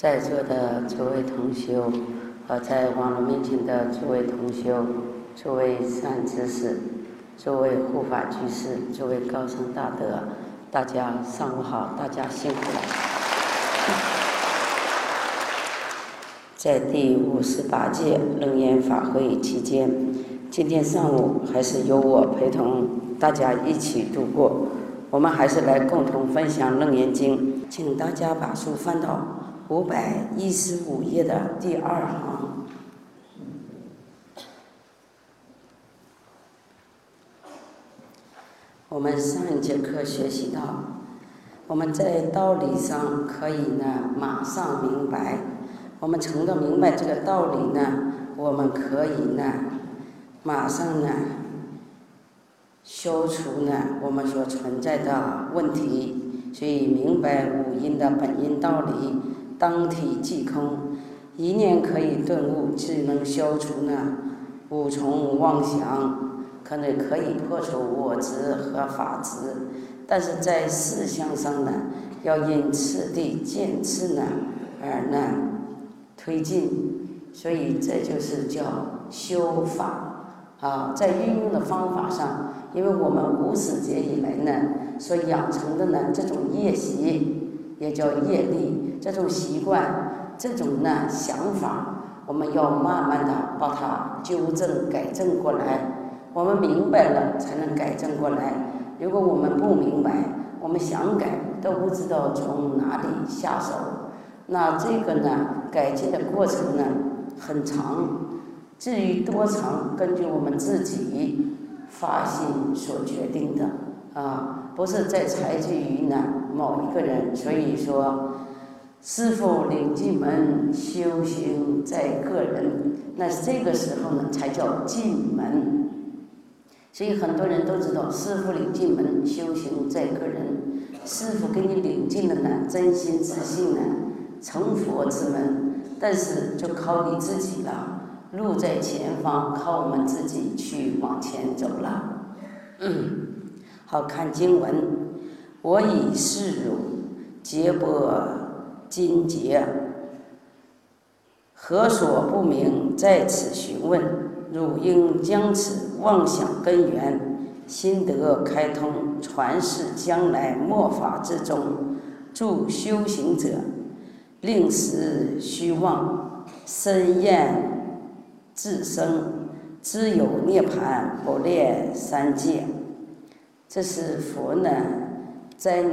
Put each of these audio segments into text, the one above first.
在座的诸位同修和在网络面前的诸位同修、诸位善知识、诸位护法居士、诸位高僧大德，大家上午好，大家辛苦了。在第58届楞严法会期间，今天上午还是由我陪同大家一起度过。我们还是来共同分享《楞严经》，请大家把书翻到515页的第2行。我们上一节课学习到，我们在道理上可以马上明白，我们成了明白这个道理我们可以马上消除我们所存在的问题，所以明白五阴的本因道理，当体即空，一念可以顿悟，只能消除五重妄想，可以破除我执和法执，但是在事项上要因次第渐次而推进，所以这就是叫修法在运用的方法上，因为我们无始劫以来所养成的这种业习，也叫业力，这种习惯，这种想法，我们要慢慢的把它纠正改正过来。我们明白了才能改正过来，如果我们不明白，我们想改都不知道从哪里下手，那这个改进的过程很长，至于多长，根据我们自己发心所决定的不是再采取于某一个人。所以说师父领进门，修行在个人，那这个时候才叫进门。所以很多人都知道师父领进门，修行在个人，师父给你领进了真心自信成佛之门，但是就靠你自己了，路在前方，靠我们自己去往前走了。好，看经文，我以是汝劫波今劫，何所不明，在此询问，汝应将此妄想根源心得开通，传示将来末法之中，助修行者令时虚妄，深厌自生，知有涅盘，不列三界。这是佛在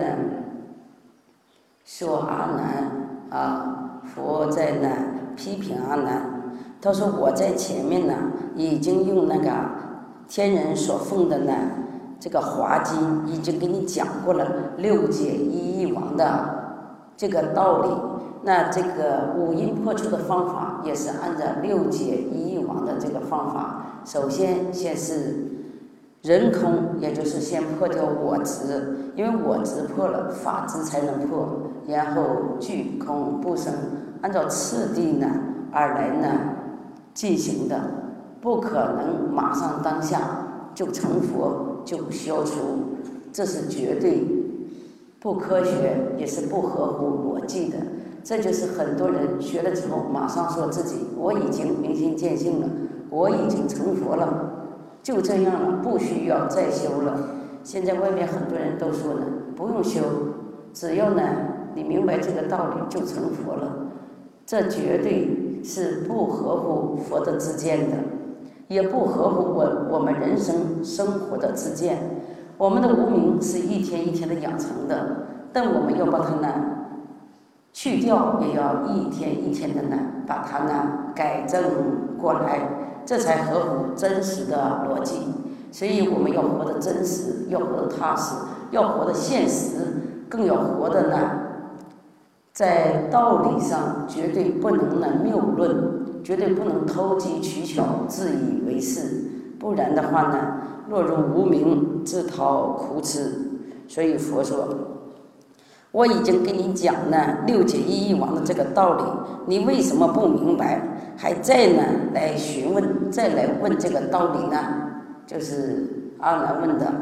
说阿难佛在批评阿难，他说我在前面已经用天人所奉的这个华经已经给你讲过了六界一义王的这个道理，那这个五阴破除的方法也是按照六界一义王的这个方法，首先是人空，也就是先破掉我执，因为我执破了，法执才能破，然后具空不生，按照次第而来进行的，不可能马上当下就成佛就消除，这是绝对不科学，也是不合乎逻辑的。这就是很多人学了之后马上说自己我已经明心见性了，我已经成佛了，就这样了，不需要再修了。现在外面很多人都说不用修，只要你明白这个道理就成佛了，这绝对是不合乎佛的知见的，也不合乎我们人生生活的知见。我们的无明是一天一天的养成的，但我们要把它去掉，也要一天一天的把它改正过来，这才合乎真实的逻辑。所以我们要活得真实，要活得踏实，要活得现实，更要活得在道理上绝对不能谬论，绝对不能投机取巧，自以为是，不然的话落入无明，自讨苦吃。所以佛说我已经给你讲六界一义王的这个道理，你为什么不明白，还在来询问，再来问这个道理就是阿难问的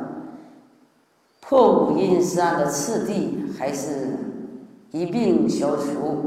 破五阴是按的次第，还是一并消除？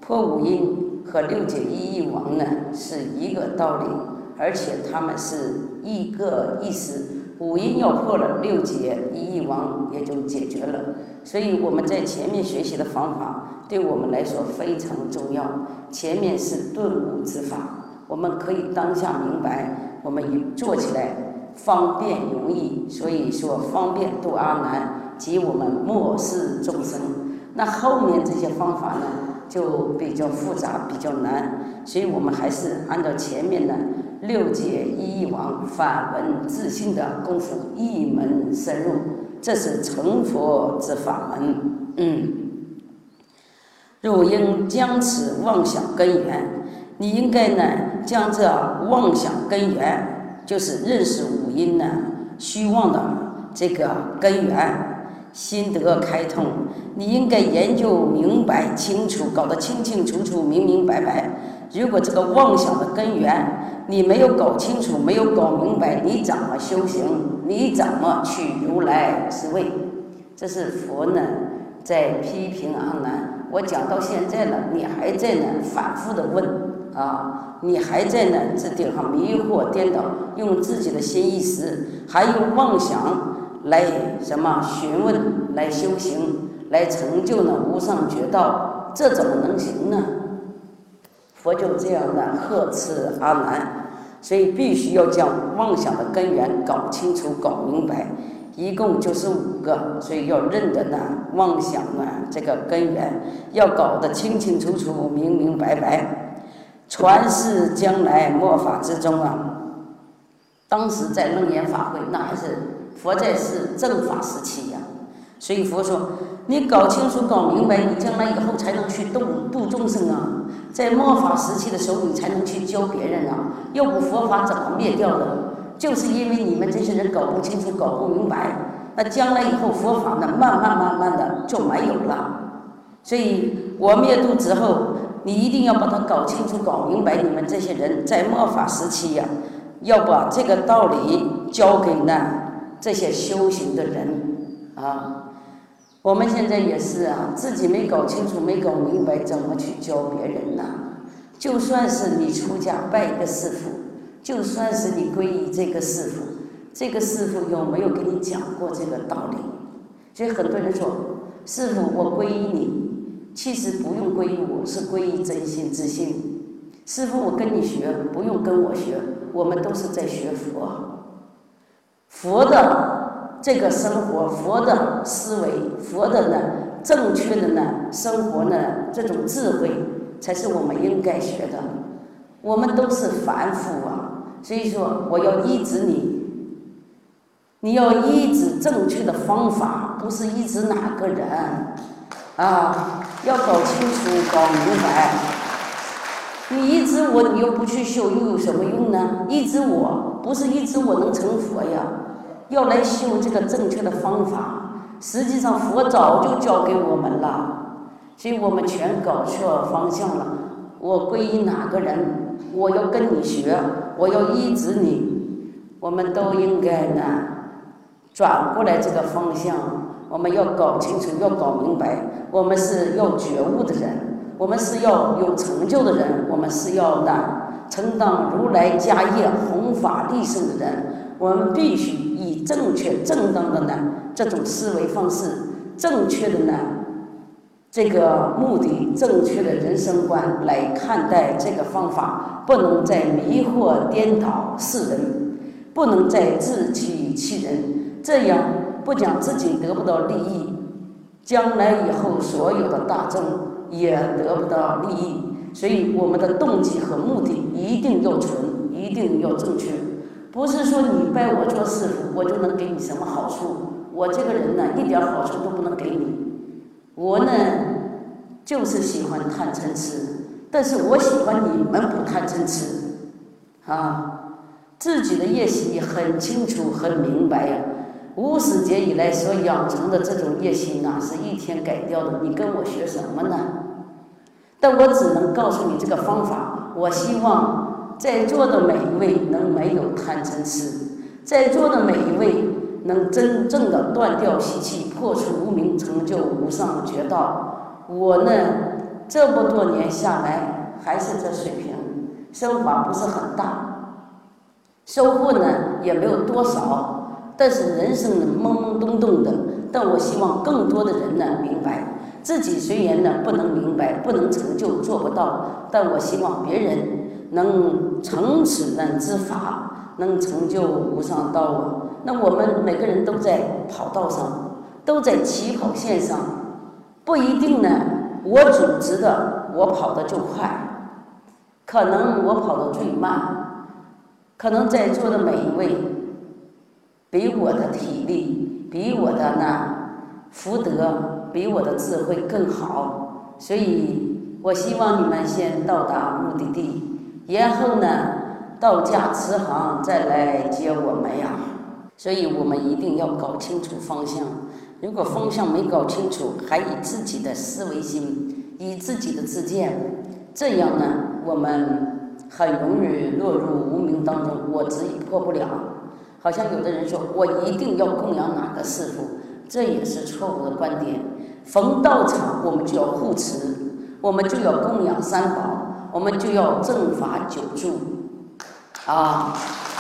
破五阴和六解一义王呢是一个道理，而且他们是一个意思。五阴要破了，六解一义王也就解决了。所以我们在前面学习的方法对我们来说非常重要。前面是顿悟之法，我们可以当下明白，我们做起来方便容易，所以说方便度阿难及我们末世众生。那后面这些方法呢就比较复杂比较难，所以我们还是按照前面的六解一义王反闻自性的功夫一门深入，这是成佛之法门。汝应将此妄想根源，你应该呢将这妄想根源，就是认识五阴呢虚妄的这个根源，心得开通，你应该研究明白清楚，搞得清清楚楚明明白白。如果这个妄想的根源你没有搞清楚，没有搞明白，你怎么修行？你怎么去如来之位？这是佛呢在批评阿难。我讲到现在了，你还在呢反复的问啊，你还在呢这地方迷惑颠倒，用自己的心意识还用妄想来什么询问，来修行，来成就呢无上觉道，这怎么能行呢？佛就这样的呵斥阿难，所以必须要将妄想的根源搞清楚搞明白，一共就是5个，所以要认得呢妄想呢这个根源要搞得清清楚楚明明白白。传世将来末法之中啊，当时在楞严法会，那还是佛在世正法时期呀，所以佛说你搞清楚搞明白，你将来以后才能去度众生啊，在末法时期的时候你才能去教别人啊，要不佛法怎么灭掉的？就是因为你们这些人搞不清楚搞不明白，那将来以后佛法呢慢慢的就没有了。所以我灭度之后，你一定要把它搞清楚搞明白，你们这些人在末法时期呀，要把这个道理教给呢这些修行的人啊。我们现在也是啊，自己没搞清楚没搞明白，怎么去教别人呢？就算是你出家拜一个师父，就算是你皈依这个师父，这个师父有没有给你讲过这个道理？所以很多人说师父我皈依你，其实不用皈依我，是皈依真心之心。师父我跟你学，不用跟我学，我们都是在学佛。佛的这个生活，佛的思维，佛的呢正确的呢生活呢这种智慧，才是我们应该学的。我们都是凡夫啊，所以说我要医治你，你要医治正确的方法，不是医治哪个人啊，要搞清楚搞明白。你医治我，你又不去修，又有什么用呢？医治我不是医治我能成佛呀，要来修这个正确的方法。实际上佛早就教给我们了，所以我们全搞错方向了。我皈依哪个人，我要跟你学，我要医治你，我们都应该呢转过来这个方向。我们要搞清楚，要搞明白，我们是要觉悟的人，我们是要有成就的人，我们是要呢承当如来家业弘法利生的人。我们必须以正确正当的呢这种思维方式，正确的呢这个目的，正确的人生观来看待这个方法，不能再迷惑颠倒世人，不能再自欺欺人，这样不讲自己得不到利益，将来以后所有的大众也得不到利益。所以我们的动机和目的一定要纯，一定要正确。不是说你拜我做师父，我就能给你什么好处，我这个人呢一点好处都不能给你。我呢就是喜欢贪嗔痴，但是我喜欢你们不贪嗔痴啊，自己的业习很清楚很明白呀。无始劫以来所养成的这种业习哪是一天改掉的？你跟我学什么呢？但我只能告诉你这个方法。我希望在座的每一位能没有贪嗔痴，在座的每一位能真正的断掉习气，破除无明，成就无上觉道。我呢这么多年下来还是这水平，收法不是很大，收获呢也没有多少，但是人生呢懵懵懂懂的。但我希望更多的人呢明白，自己虽然呢不能明白，不能成就，做不到，但我希望别人能成此呢之法，能成就无上道啊。那我们每个人都在跑道上，都在起跑线上，不一定呢我组织的我跑得就快，可能我跑得最慢，可能在座的每一位比我的体力，比我的福德，比我的智慧更好，所以我希望你们先到达目的地，然后呢到家慈航再来接我们呀。所以我们一定要搞清楚方向，如果方向没搞清楚，还以自己的思维心，以自己的自见，这样呢我们很容易落入无明当中，我执已破不了。好像有的人说我一定要供养哪个师父，这也是错误的观点。逢道场我们就要护持，我们就要供养三宝，我们就要正法久住啊，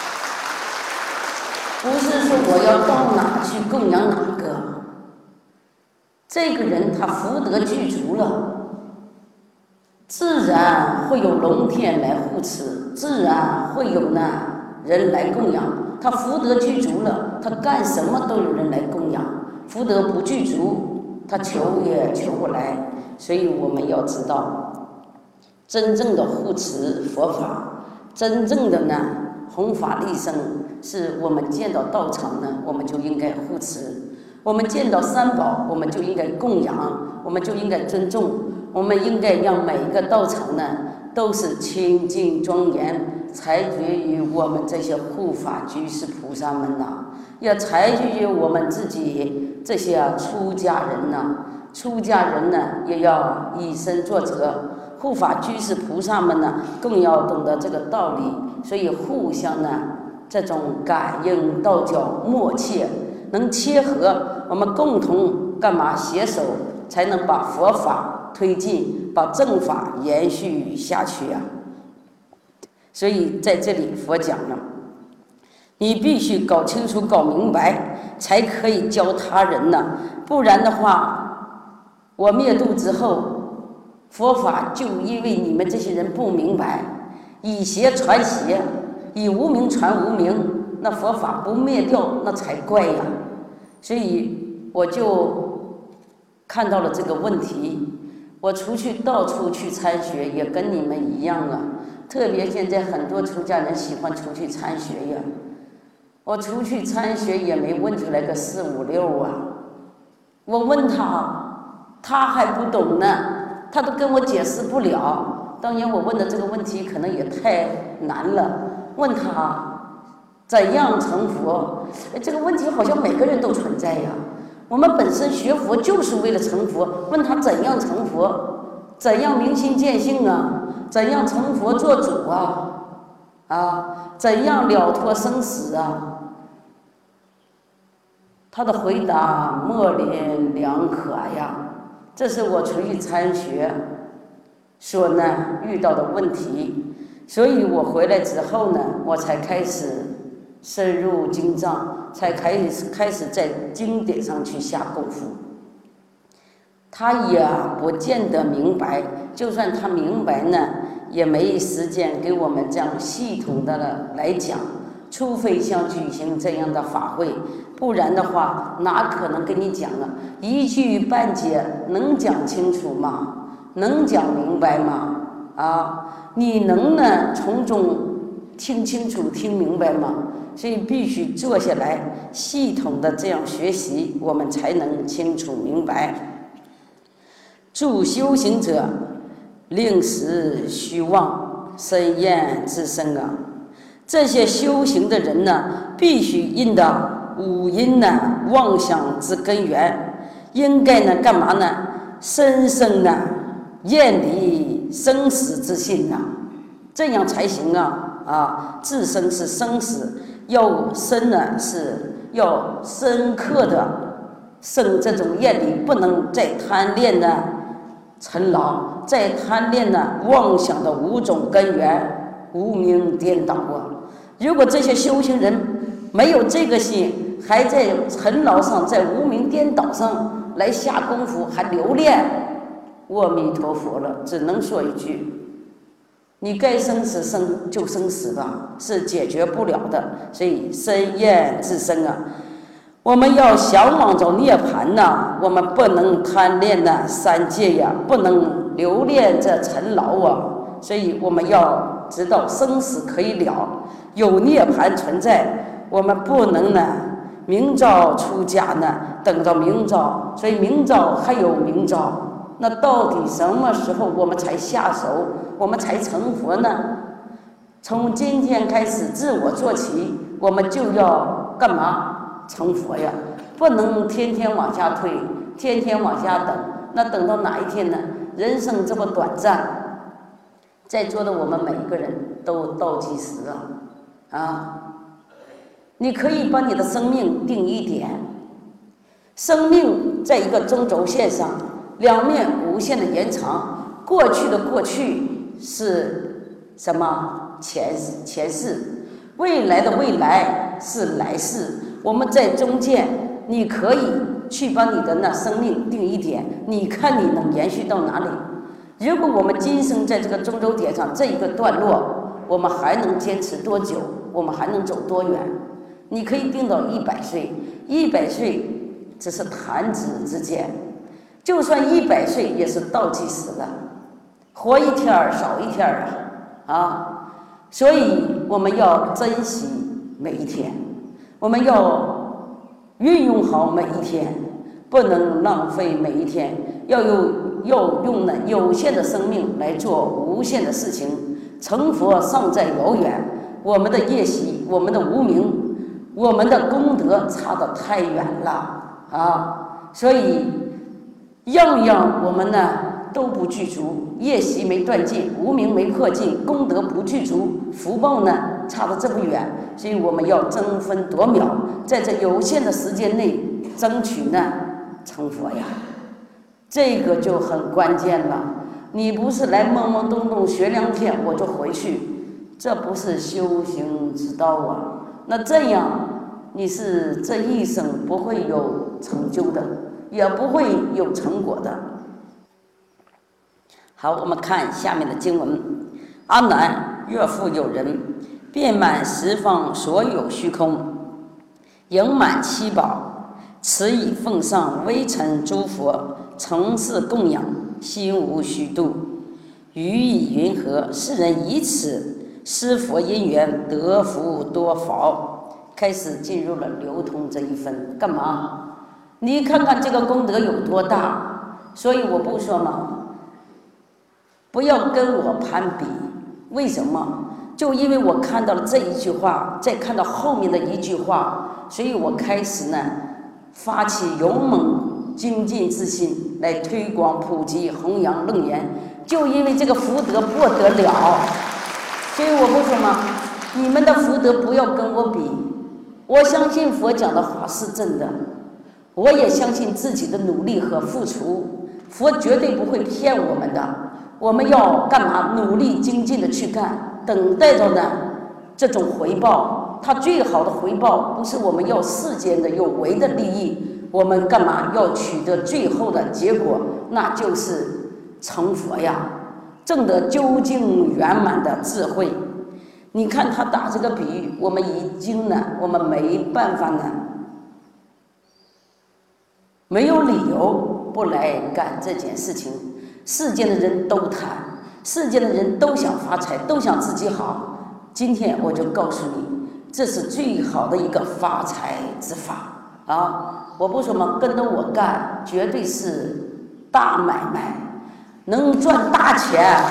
不是说我要到哪去供养哪个。这个人他福德具足了，自然会有龙天来护持，自然会有人来供养。他福德具足了，他干什么都有人来供养。福德不具足，他求也求不来。所以我们要知道，真正的护持佛法，真正的弘法利生，是我们见到道场我们就应该护持；我们见到三宝，我们就应该供养，我们就应该尊重。我们应该让每一个道场都是清净庄严，采决于我们这些护法居士菩萨们要采决于我们自己这些出家人出家人也要以身作则，护法居士菩萨们更要懂得这个道理。所以互相这种感应道交默契能切合，我们共同干嘛携手，才能把佛法推进，把正法延续下去啊。所以在这里佛讲了，你必须搞清楚搞明白，才可以教他人不然的话，我灭度之后，佛法就因为你们这些人不明白，以邪传邪，以无明传无明，那佛法不灭掉那才怪呀。所以我就看到了这个问题，我出去到处去参学，也跟你们一样特别现在很多出家人喜欢出去参学呀，我出去参学也没问出来个4、5、6啊。我问他还不懂他都跟我解释不了。当然我问的这个问题可能也太难了，问他怎样成佛，这个问题好像每个人都存在呀。我们本身学佛就是为了成佛，问他怎样成佛，怎样明心见性怎样成佛做主怎样了脱生死他的回答模棱两可呀。这是我出去参学所遇到的问题。所以我回来之后我才开始深入经藏，才开始在经典上去下功夫。他也不见得明白，就算他明白也没时间给我们这样系统的来讲，除非像举行这样的法会，不然的话哪可能跟你讲一句半解能讲清楚吗？能讲明白吗？你能从中听清楚听明白吗？所以必须坐下来系统的这样学习，我们才能清楚明白。助修行者令时虚妄，深厌自身这些修行的人必须印的五阴妄想之根源，应该干嘛深深厌离生死之心这样才行自身是生死，要深是要深刻的生这种厌离，不能再贪恋尘劳， 在贪恋妄想的5种根源，无明颠倒啊。如果这些修行人没有这个心，还在尘劳上，在无明颠倒上来下功夫，还留恋阿弥陀佛了，只能说一句，你该生死生就生死吧，是解决不了的。所以身厌自生啊，我们要向往着涅槃呐，我们不能贪恋三界呀，不能留恋这尘劳啊。所以我们要知道生死可以了，有涅槃存在，我们不能明朝出家等到明朝。所以明朝还有明朝，那到底什么时候我们才下手，我们才成佛呢？从今天开始自我做起，我们就要干嘛？成佛呀！不能天天往下推，天天往下等，那等到哪一天呢？人生这么短暂，在座的我们每一个人都倒计时啊！你可以把你的生命定一点，生命在一个中轴线上，两面无限的延长。过去的过去是什么？前世。未来的未来是来世。我们在中间，你可以去把你的生命定一点，你看你能延续到哪里？如果我们今生在这个中轴点上这一个段落，我们还能坚持多久？我们还能走多远？你可以定到100岁，100岁只是弹指之间，就算100岁也是倒计时了，活一天少一天所以我们要珍惜每一天，我们要运用好每一天，不能浪费每一天，要用有限的生命来做无限的事情。成佛尚在遥远，我们的业习，我们的无明，我们的功德差得太远了所以样样我们都不具足，业习没断尽，无明没破尽，功德不具足，福报差得这么远。所以我们要争分夺秒，在这有限的时间内争取成佛呀，这个就很关键了。你不是来懵懵懂懂学2天我就回去，这不是修行之道那这样你是这一生不会有成就的，也不会有成果的。好，我们看下面的经文：阿难，若复有人遍满十方所有虚空，盈满七宝，持以奉上微尘诸佛，承事供养，心无虚度，予以云何？世人以此施佛因缘，得福多宝。开始进入了流通这一分，干嘛？你看看这个功德有多大。所以我不说嘛，不要跟我攀比。为什么？就因为我看到了这一句话，再看到后面的一句话，所以我开始发起勇猛精进之心，来推广普及弘扬楞严。就因为这个福德不得了，所以我不说嘛，你们的福德不要跟我比。我相信佛讲的话是真的，我也相信自己的努力和付出，佛绝对不会骗我们的。我们要干嘛？努力精进的去干，等待着这种回报。它最好的回报不是我们要世间的有为的利益，我们干嘛要取得最后的结果？那就是成佛呀，证得究竟圆满的智慧。你看他打这个比喻，我们已经我们没办法没有理由不来干这件事情。世间的人都贪，世间的人都想发财，都想自己好。今天我就告诉你，这是最好的一个发财之法我不说嘛，跟着我干绝对是大买卖，能赚大钱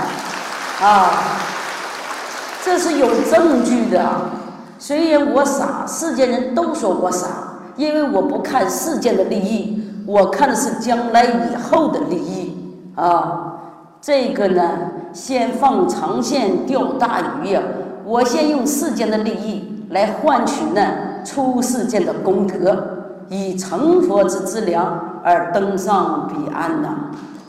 这是有证据的。虽然我傻，世间人都说我傻，因为我不看世间的利益，我看的是将来以后的利益这个先放长线钓大鱼我先用世间的利益来换取出世间的功德，以成佛之资粮而登上彼岸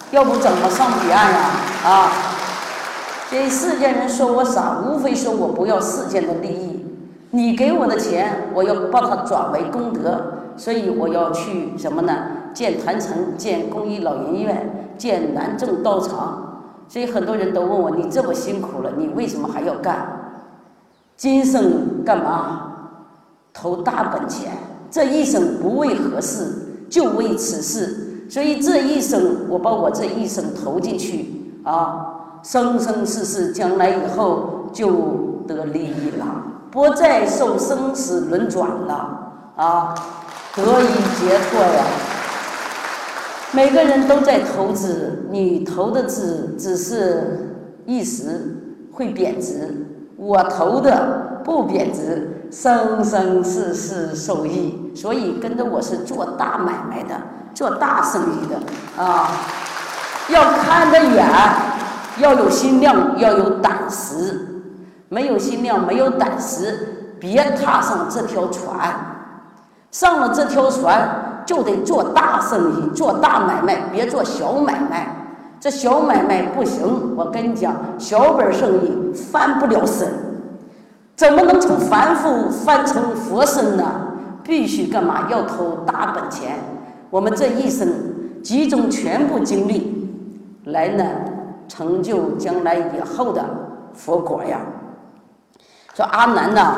要不怎么上彼岸呀？啊！这世间人说我傻，无非说我不要世间的利益。你给我的钱，我要把它转为功德，所以我要去什么呢？建坛城，建公益老人院，建南正道场。所以很多人都问我，你这么辛苦了，你为什么还要干？今生干嘛？投大本钱，这一生不为何事，就为此事。所以这一生，我把我这一生投进去啊，生生世世，将来以后就得利益了，不再受生死轮转了啊，得以解脱呀。每个人都在投资，你投的资只是一时会贬值，我投的不贬值，生生世世受益。所以跟着我是做大买卖的，做大生意的啊，要看得远，要有心量，要有胆识。没有心量，没有胆识，别踏上这条船。上了这条船，就得做大生意，做大买卖，别做小买卖。这小买卖不行，我跟你讲，小本生意翻不了身。怎么能从凡夫翻成佛身呢？必须干嘛？要投大本钱。我们这一生集中全部精力来呢，成就将来以后的佛果呀。说阿难呐，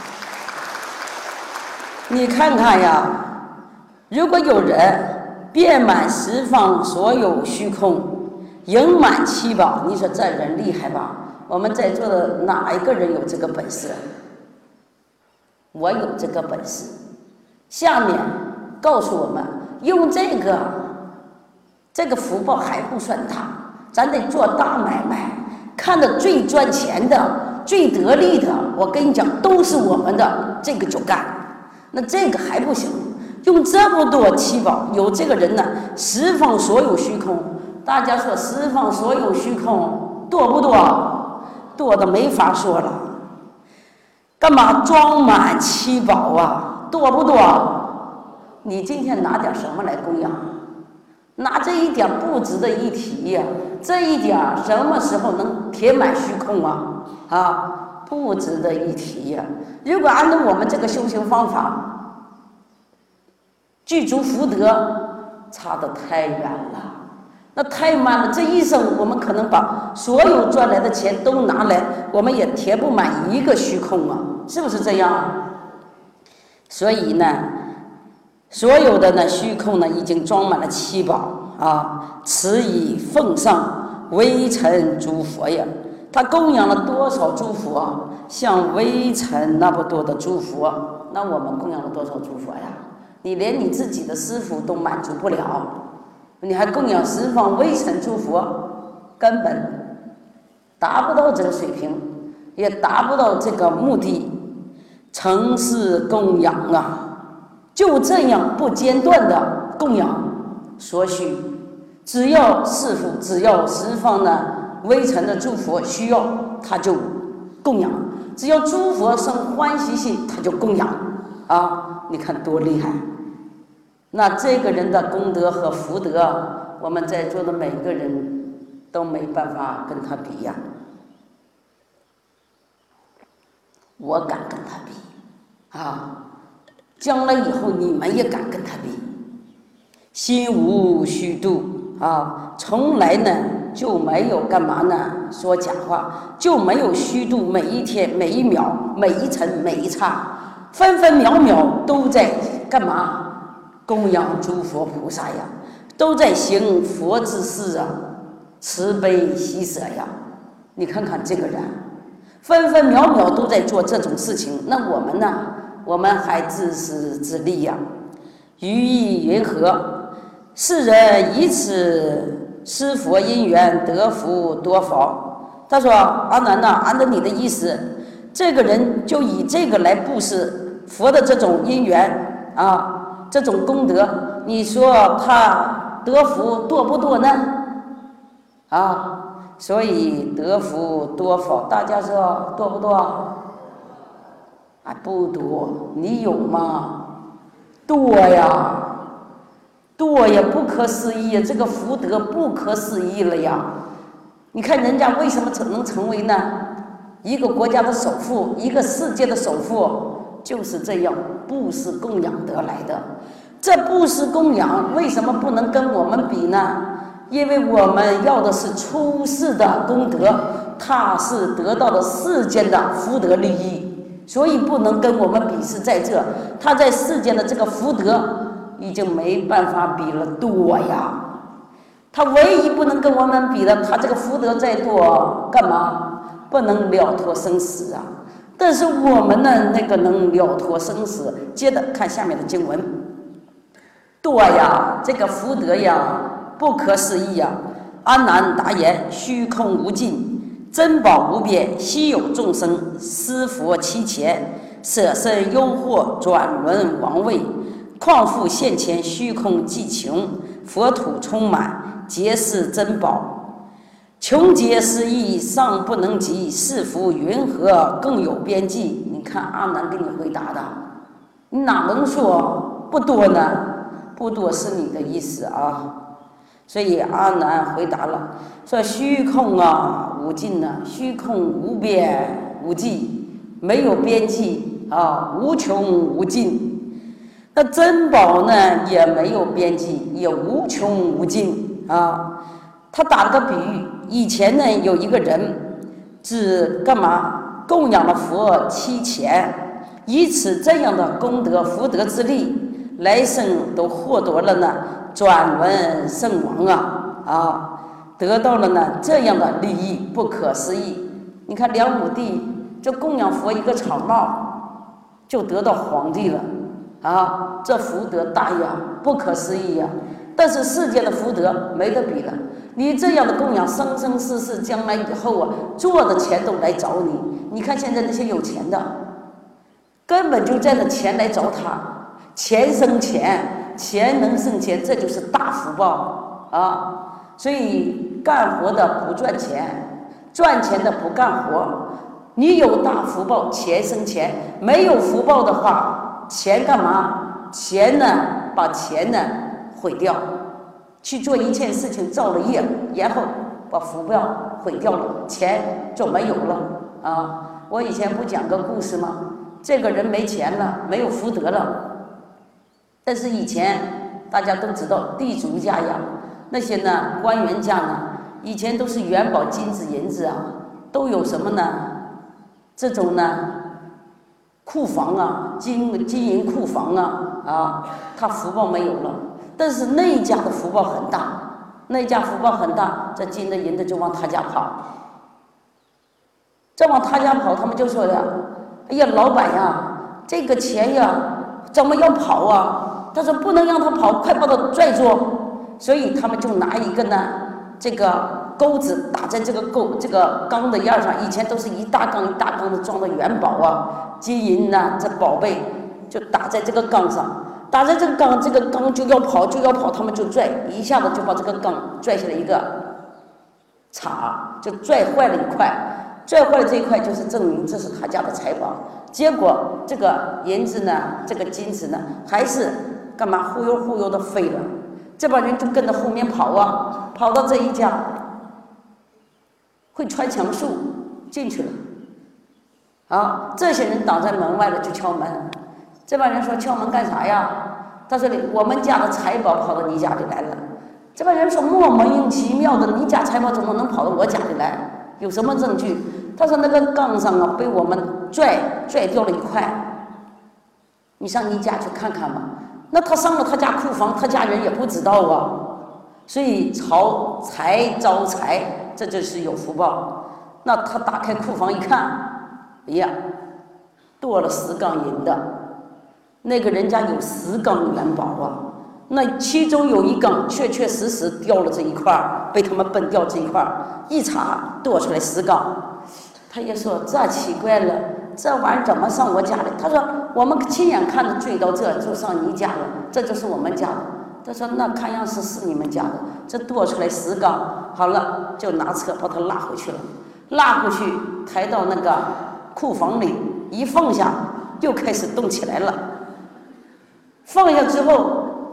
你看看呀，如果有人遍满十方所有虚空，盈满七宝，你说这人厉害吧？我们在座的哪一个人有这个本事？我有这个本事。下面告诉我们，用这个福报还不算大，咱得做大买卖，看得最赚钱的、最得利的，我跟你讲，都是我们的，这个就干。那这个还不行，用这么多七宝，有这个人呢，十方所有虚空。大家说十方所有虚空多不多？多的没法说了。干嘛装满七宝啊？多不多？你今天拿点什么来供养？拿这一点不值得一提呀，这一点什么时候能填满虚空啊？啊，不值得一提呀。如果按照我们这个修行方法，具足福德，差得太远了。那太慢了，这一生我们可能把所有赚来的钱都拿来，我们也填不满一个虚空啊，是不是这样？所以呢，所有的呢虚空呢已经装满了七宝啊，此以奉上微尘诸佛呀。他供养了多少诸佛啊？像微尘那么多的诸佛，那我们供养了多少诸佛呀？你连你自己的师父都满足不了，你还供养十方微尘诸佛，根本达不到这个水平，也达不到这个目的。诚是供养啊，就这样不间断的供养所需。只要师父，只要十方的微尘的诸佛需要，他就供养；只要诸佛生欢喜心，他就供养啊！你看多厉害！那这个人的功德和福德，我们在座的每个人都没办法跟他比呀。我敢跟他比啊！将来以后你们也敢跟他比。心无虚度啊，从来呢就没有干嘛呢？说假话，就没有虚度每一天、每一秒、每一尘、每一刹，分分秒秒都在干嘛？供养诸佛菩萨呀，都在行佛之事啊，慈悲喜舍呀。你看看这个人，分分秒秒都在做这种事情。那我们呢？我们还自私自利呀。于意云何？世人以此施佛因缘得福多否？他说：阿难呐，按照你的意思，这个人就以这个来布施佛的这种因缘啊，这种功德，你说他得福多不多呢？啊，所以得福多否？大家说多不多？啊，不多。你有吗？多呀。 多呀，不可思议呀，这个福德不可思议了呀！你看人家为什么能成为呢？一个国家的首富，一个世界的首富，就是这样布施供养得来的。这布施供养为什么不能跟我们比呢？因为我们要的是出世的功德，他是得到的世间的福德利益，所以不能跟我们比是在这。他在世间的这个福德已经没办法比了多呀。他唯一不能跟我们比的，他这个福德再多干嘛？不能了脱生死啊！但是我们呢，那个能了脱生死。接着看下面的经文，多呀，这个福德呀，不可思议呀！阿难答言：虚空无尽，珍宝无边，稀有众生，施佛其前，舍身忧祸，转轮王位，况复现前，虚空寂穷，佛土充满，皆是珍宝。穷劫失意，尚不能及，是福云何更有边际？你看阿难给你回答的，你哪能说不多呢？不多是你的意思啊。所以阿难回答了，说虚空啊无尽啊，虚空无边无际，没有边际啊，无穷无尽。那珍宝呢也没有边际，也无穷无尽啊。他打了个比喻，以前呢有一个人只干嘛供养了佛7钱，以此这样的功德福德之力，来生都获得了呢转轮圣王啊，得到了呢这样的利益，不可思议。你看2亩地就供养佛一个草帽，就得到皇帝了啊，这福德大呀，不可思议呀！但是世间的福德没得比了。你这样的供养，生生世世将来以后啊，做的钱都来找你。你看现在那些有钱的，根本就在那钱来找他，钱生钱，钱能生钱，这就是大福报啊！所以干活的不赚钱，赚钱的不干活。你有大福报，钱生钱；没有福报的话，钱干嘛？钱呢，把钱呢毁掉。去做一件事情造了业，然后把福报毁掉了，钱就没有了啊！我以前不讲个故事吗？这个人没钱了，没有福德了，但是以前大家都知道地主家呀，那些呢官员家呢，以前都是元宝金子银子啊，都有什么呢？这种呢库房啊，金银库房啊，他福报没有了。但是那一家的福报很大，那一家福报很大，这金的银的就往他家跑，这往他家跑，他们就说呀：“哎呀，老板呀，这个钱呀，怎么要跑啊？”他说：“不能让他跑，快把他拽住。”所以他们就拿一个呢，这个钩子打在这个缸的沿上，以前都是一大缸一大缸的装的元宝啊、金银呐，这宝贝就打在这个缸上。打在这个缸就要跑，他们就拽，一下子就把这个缸拽下来一个叉，就拽坏了一块，拽坏了这一块就是证明这是他家的财宝。结果这个银子呢，这个金子呢，还是干嘛忽悠的飞了。这帮人就跟着后面跑啊，跑到这一家会穿墙术进去了啊，这些人挡在门外了，就敲门。这帮人说：“敲门干啥呀？”他说：“我们家的财宝跑到你家里来了。”这帮人说：“莫名其妙的，你家财宝怎么能跑到我家里来？有什么证据？”他说：“那个缸上啊，被我们拽掉了一块，你上你家去看看吧。”那他上了他家库房，他家人也不知道啊。所以招财，这就是有福报。那他打开库房一看，哎呀，多了10缸银的。那个人家有10缸元宝啊，那其中有1缸确实掉了这一块，被他们崩掉这一块，一查多出来10缸。他也说：“这奇怪了，这玩意儿怎么上我家里？”他说：“我们亲眼看着坠到这，就上你家了，这就是我们家的。”他说：“那看样是你们家的，这多出来10缸，好了，就拿车把它拉回去了，拉回去抬到那个库房里，一放下，又开始动起来了。放下之后，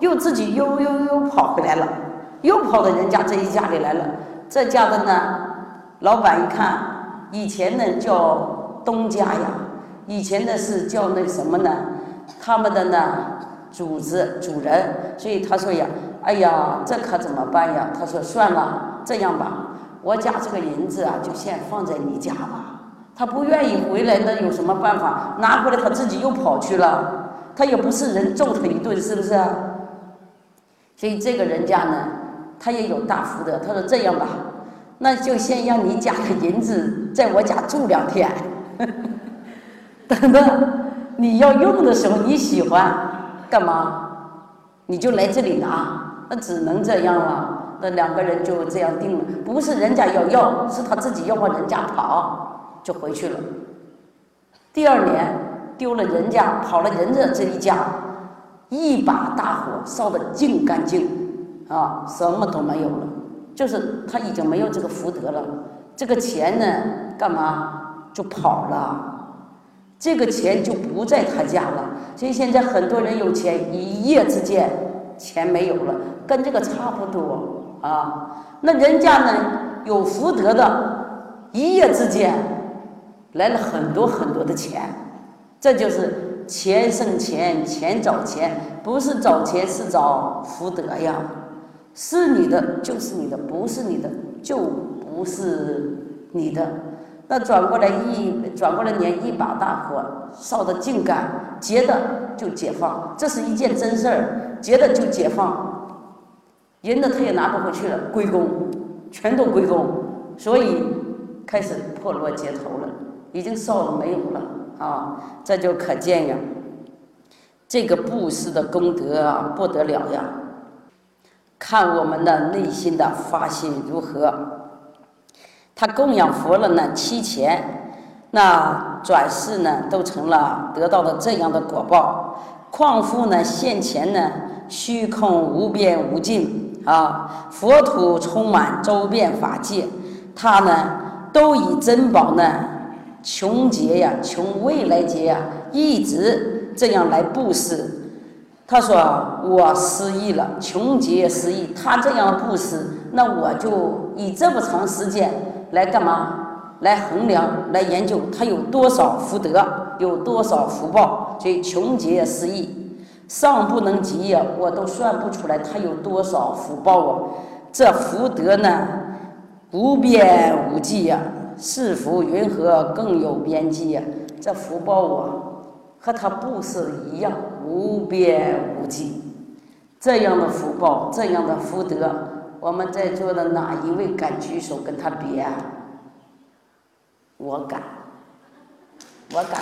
又自己又跑回来了，又跑到人家这一家里来了。这家的呢，老板一看，以前呢叫东家呀，以前的是叫那什么呢？他们的呢主人，所以他说呀，哎呀，这可怎么办呀？他说算了，这样吧，我家这个银子啊，就先放在你家吧。他不愿意回来，那有什么办法？拿回来他自己又跑去了，他也不是人揍他一顿，是不是？所以这个人家呢，他也有大福德。他说这样吧，那就先让你家的银子在我家住2天，等到你要用的时候，你喜欢干嘛，你就来这里拿。那只能这样了。那2个人就这样定了，不是人家要，是他自己要往人家跑，就回去了。第2年丢了人家，跑了人家这一家，一把大火烧得净干净啊，什么都没有了，就是他已经没有这个福德了。这个钱呢，干嘛就跑了，这个钱就不在他家了。所以现在很多人有钱，一夜之间钱没有了，跟这个差不多啊。那人家呢有福德的，一夜之间来了很多很多的钱，这就是钱生钱，钱找钱，不是找钱是找福德呀。是你的就是你的，不是你的就不是你的。那转过来连一把大火烧得净干，结的就解放，这是一件真事儿，结的就解放，人的他也拿不回去了，归公，全都归公，所以开始破落街头了，已经烧了没有了啊！这就可见呀，这个布施的功德啊，不得了呀！看我们的内心的发心如何。他供养佛了呢7000，那转世呢都成了得到了这样的果报。况复呢现前呢虚空无边无尽啊，佛土充满周遍法界，他呢都以珍宝呢穷劫呀，穷未来劫呀，一直这样来布施。他说我失忆了，穷劫失忆，他这样布施，那我就以这么长时间来干嘛？来衡量，来研究他有多少福德，有多少福报。所以穷劫失忆，尚不能及呀，我都算不出来他有多少福报啊！这福德呢，无边无际呀，是福云何更有边际呀？这福报啊，和他布施一样，无边无际。这样的福报，这样的福德，我们在座的哪一位敢举手跟他比啊？我敢，我敢。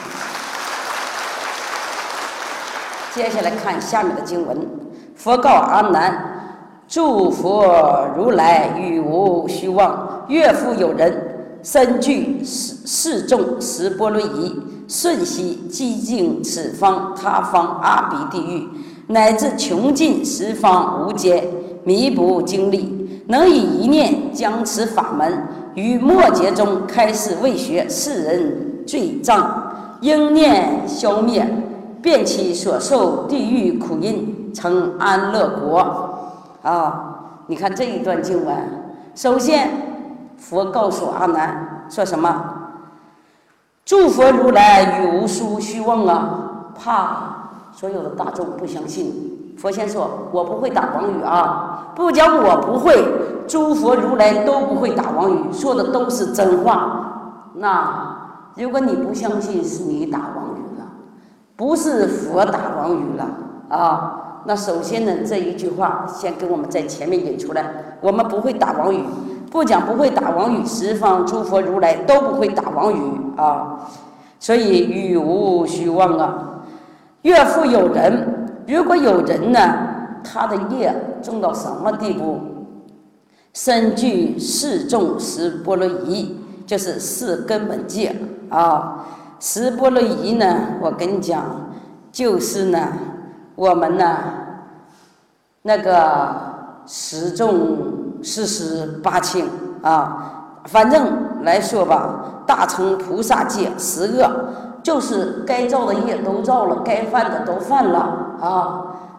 接下来看下面的经文，佛告阿难：诸佛如来语无虚妄，岳复有人身具示众十波罗夷，瞬息寂静此方他方阿鼻地狱，乃至穷尽十方无间弥补经历，能以一念将此法门于末劫中开示未学世人罪障，应念消灭，便其所受地狱苦因，成安乐国。你看这一段经文，首先佛告诉阿难说什么？诸佛如来语无虚妄啊，怕所有的大众不相信。佛先说我不会打妄语啊，不讲我不会，诸佛如来都不会打妄语，说的都是真话。那如果你不相信，是你打妄语了，不是佛打妄语了啊。那首先呢，这一句话先给我们在前面引出来，我们不会打妄语，不讲不会打妄语，十方诸佛如来都不会打妄语啊。所以语无虚妄啊。岳复有人，如果有人呢，他的业重到什么地步？身具示众十波罗夷，就是4根本戒啊。十波罗夷呢，我跟你讲，就是呢，我们呢，那个10众48轻啊，反正来说吧，大乘菩萨戒10恶，就是该造的业都造了，该犯的都犯了啊。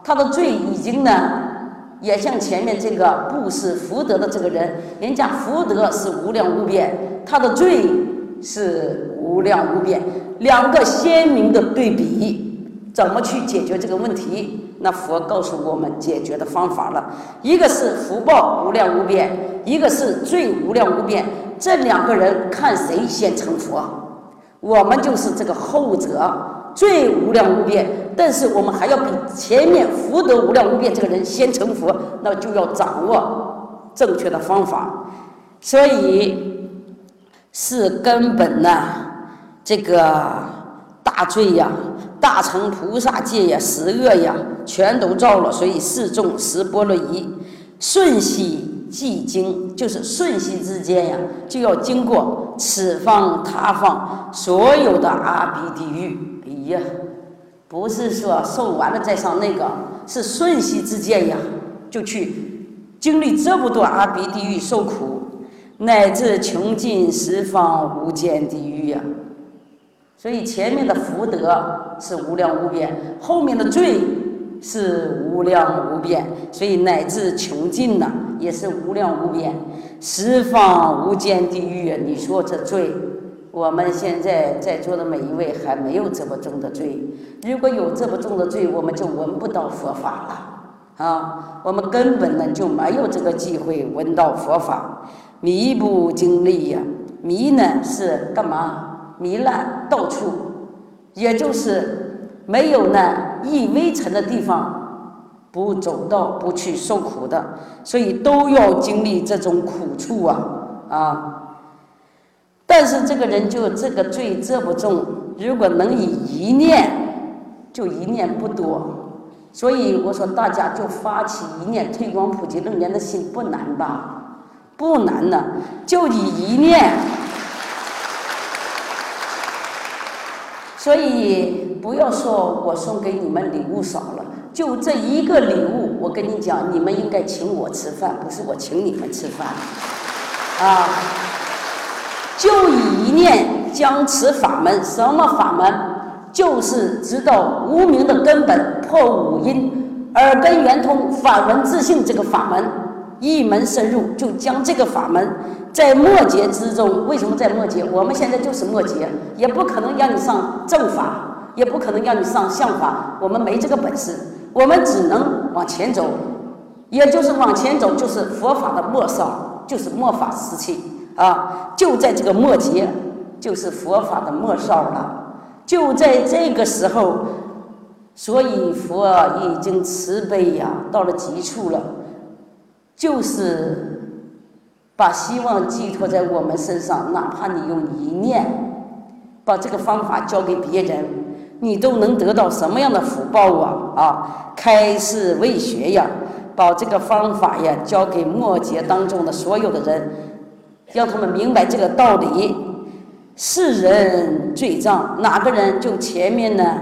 他的罪已经呢，也像前面这个布施福德的这个人，人家福德是无量无边，他的罪是无量无边，两个鲜明的对比，怎么去解决这个问题？那佛告诉我们解决的方法了，一个是福报无量无边，一个是罪无量无边，这两个人看谁先成佛，我们就是这个后者，罪无量无边，但是我们还要比前面福德无量无边这个人先成佛，那就要掌握正确的方法。所以是根本呢，这个大罪呀，大乘菩萨戒呀，十恶呀，全都造了。所以四众十波罗夷，瞬息即经，就是瞬息之间呀，就要经过此方他方所有的阿鼻地狱。哎呀，不是说受完了再上那个，是瞬息之间呀，就去经历这么多阿鼻地狱受苦，乃至穷尽十方无间地狱呀。所以前面的福德是无量无边，后面的罪是无量无边，所以乃至穷尽呢也是无量无边，十方无间地狱。你说这罪，我们现在在座的每一位还没有这么重的罪，如果有这么重的罪，我们就闻不到佛法了啊！我们根本呢就没有这个机会闻到佛法，迷不经历呀。迷呢是干嘛？糜烂到处，也就是没有呢一微尘的地方不走到不去受苦的，所以都要经历这种苦处啊！但是这个人就这个罪这么重，如果能以一念，就一念不多。所以我说大家就发起一念推广普及楞严的心，不难吧？不难呢，就以一念。所以不要说我送给你们礼物少了，就这一个礼物，我跟你讲，你们应该请我吃饭，不是我请你们吃饭啊！就以一念将持法门，什么法门？就是知道无明的根本，破五阴，耳根圆通，法门自性这个法门，一门深入，就将这个法门在末劫之中。为什么在末劫？我们现在就是末劫，也不可能让你上正法，也不可能让你上相法，我们没这个本事，我们只能往前走，也就是往前走，就是佛法的末少，就是末法时期啊，就在这个末劫，就是佛法的末少了，就在这个时候，所以佛已经慈悲呀，到了极处了，就是把希望寄托在我们身上，哪怕你用一念把这个方法交给别人，你都能得到什么样的福报啊！开示为学呀，把这个方法呀交给末劫当中的所有的人，让他们明白这个道理。世人罪障，哪个人就前面呢？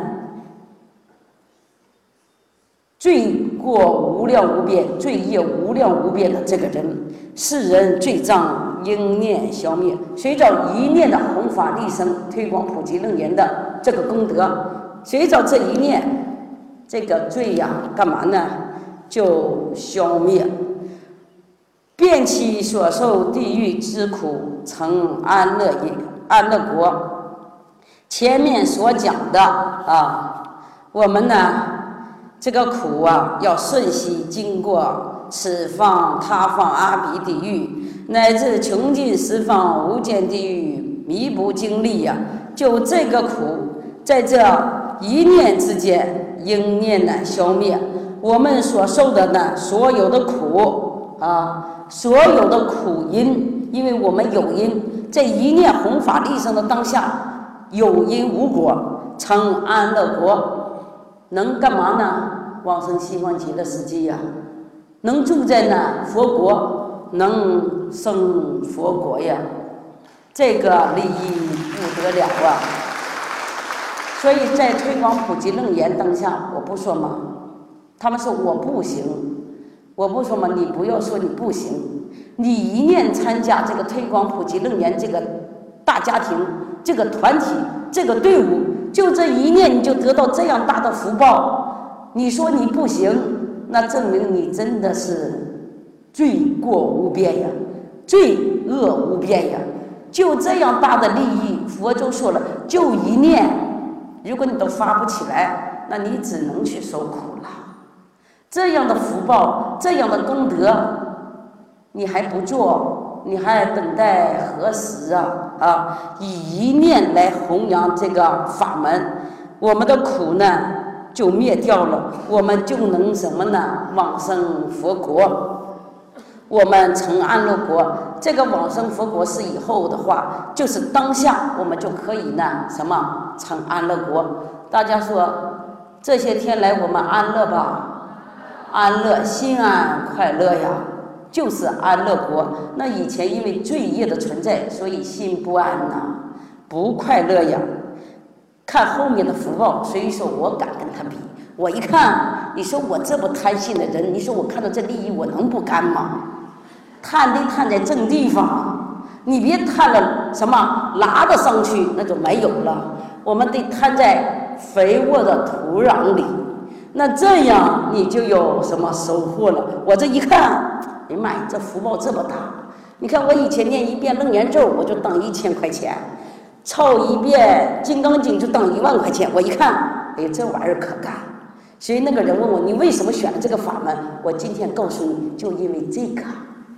罪过无量无边，罪业无量无边的这个人，世人罪障应念消灭，随着一念的弘法利生、推广普及楞严的这个功德，随着这一念，这个罪呀，干嘛呢？就消灭，遍其所受地狱之苦，成安乐国。前面所讲的我们呢，这个苦要瞬息经过此方他方阿鼻地狱，乃至穷尽十方无间地狱，弥不经历就这个苦，在这一念之间，应念呢消灭。我们所受的呢，所有的苦所有的苦因，因为我们有因，这一念弘法利生的当下，有因无果，成安乐国，能干嘛呢？往生西方极乐世界能住在那佛国，能生佛国呀，这个利益不得了所以在推广普及楞严当下，我不说嘛，他们说我不行，我不说嘛，你不要说你不行，你一念参加这个推广普及楞严这个大家庭、这个团体、这个队伍，就这一念你就得到这样大的福报。 你说你不行，那证明你真的是罪过无边呀，罪恶无边呀。就这样大的利益，佛就说了，就一念，如果你都发不起来，那你只能去受苦了。这样的福报，这样的功德，你还不做，你还等待何时啊？以一念来弘扬这个法门，我们的苦呢就灭掉了，我们就能什么呢？往生佛国，我们成安乐国。这个往生佛国是以后的话，就是当下我们就可以呢什么成安乐国。大家说这些天来我们安乐吧？安乐，心安快乐呀，就是安乐国。那以前因为罪业的存在，所以心不安呐，不快乐呀。看后面的福报，所以说我敢跟他比。我一看，你说我这么贪心的人，你说我看到这利益，我能不甘吗？贪得贪在正地方，你别贪了什么拉得上去，那就没有了。我们得贪在肥沃的土壤里。那这样你就有什么收获了？我这一看，哎呀妈呀，这福报这么大！你看我以前念一遍楞严咒，我就当1000块钱，抄一遍金刚经就当1万块钱。我一看，哎，这玩意儿可干。所以那个人问我，你为什么选了这个法门？我今天告诉你，就因为这个。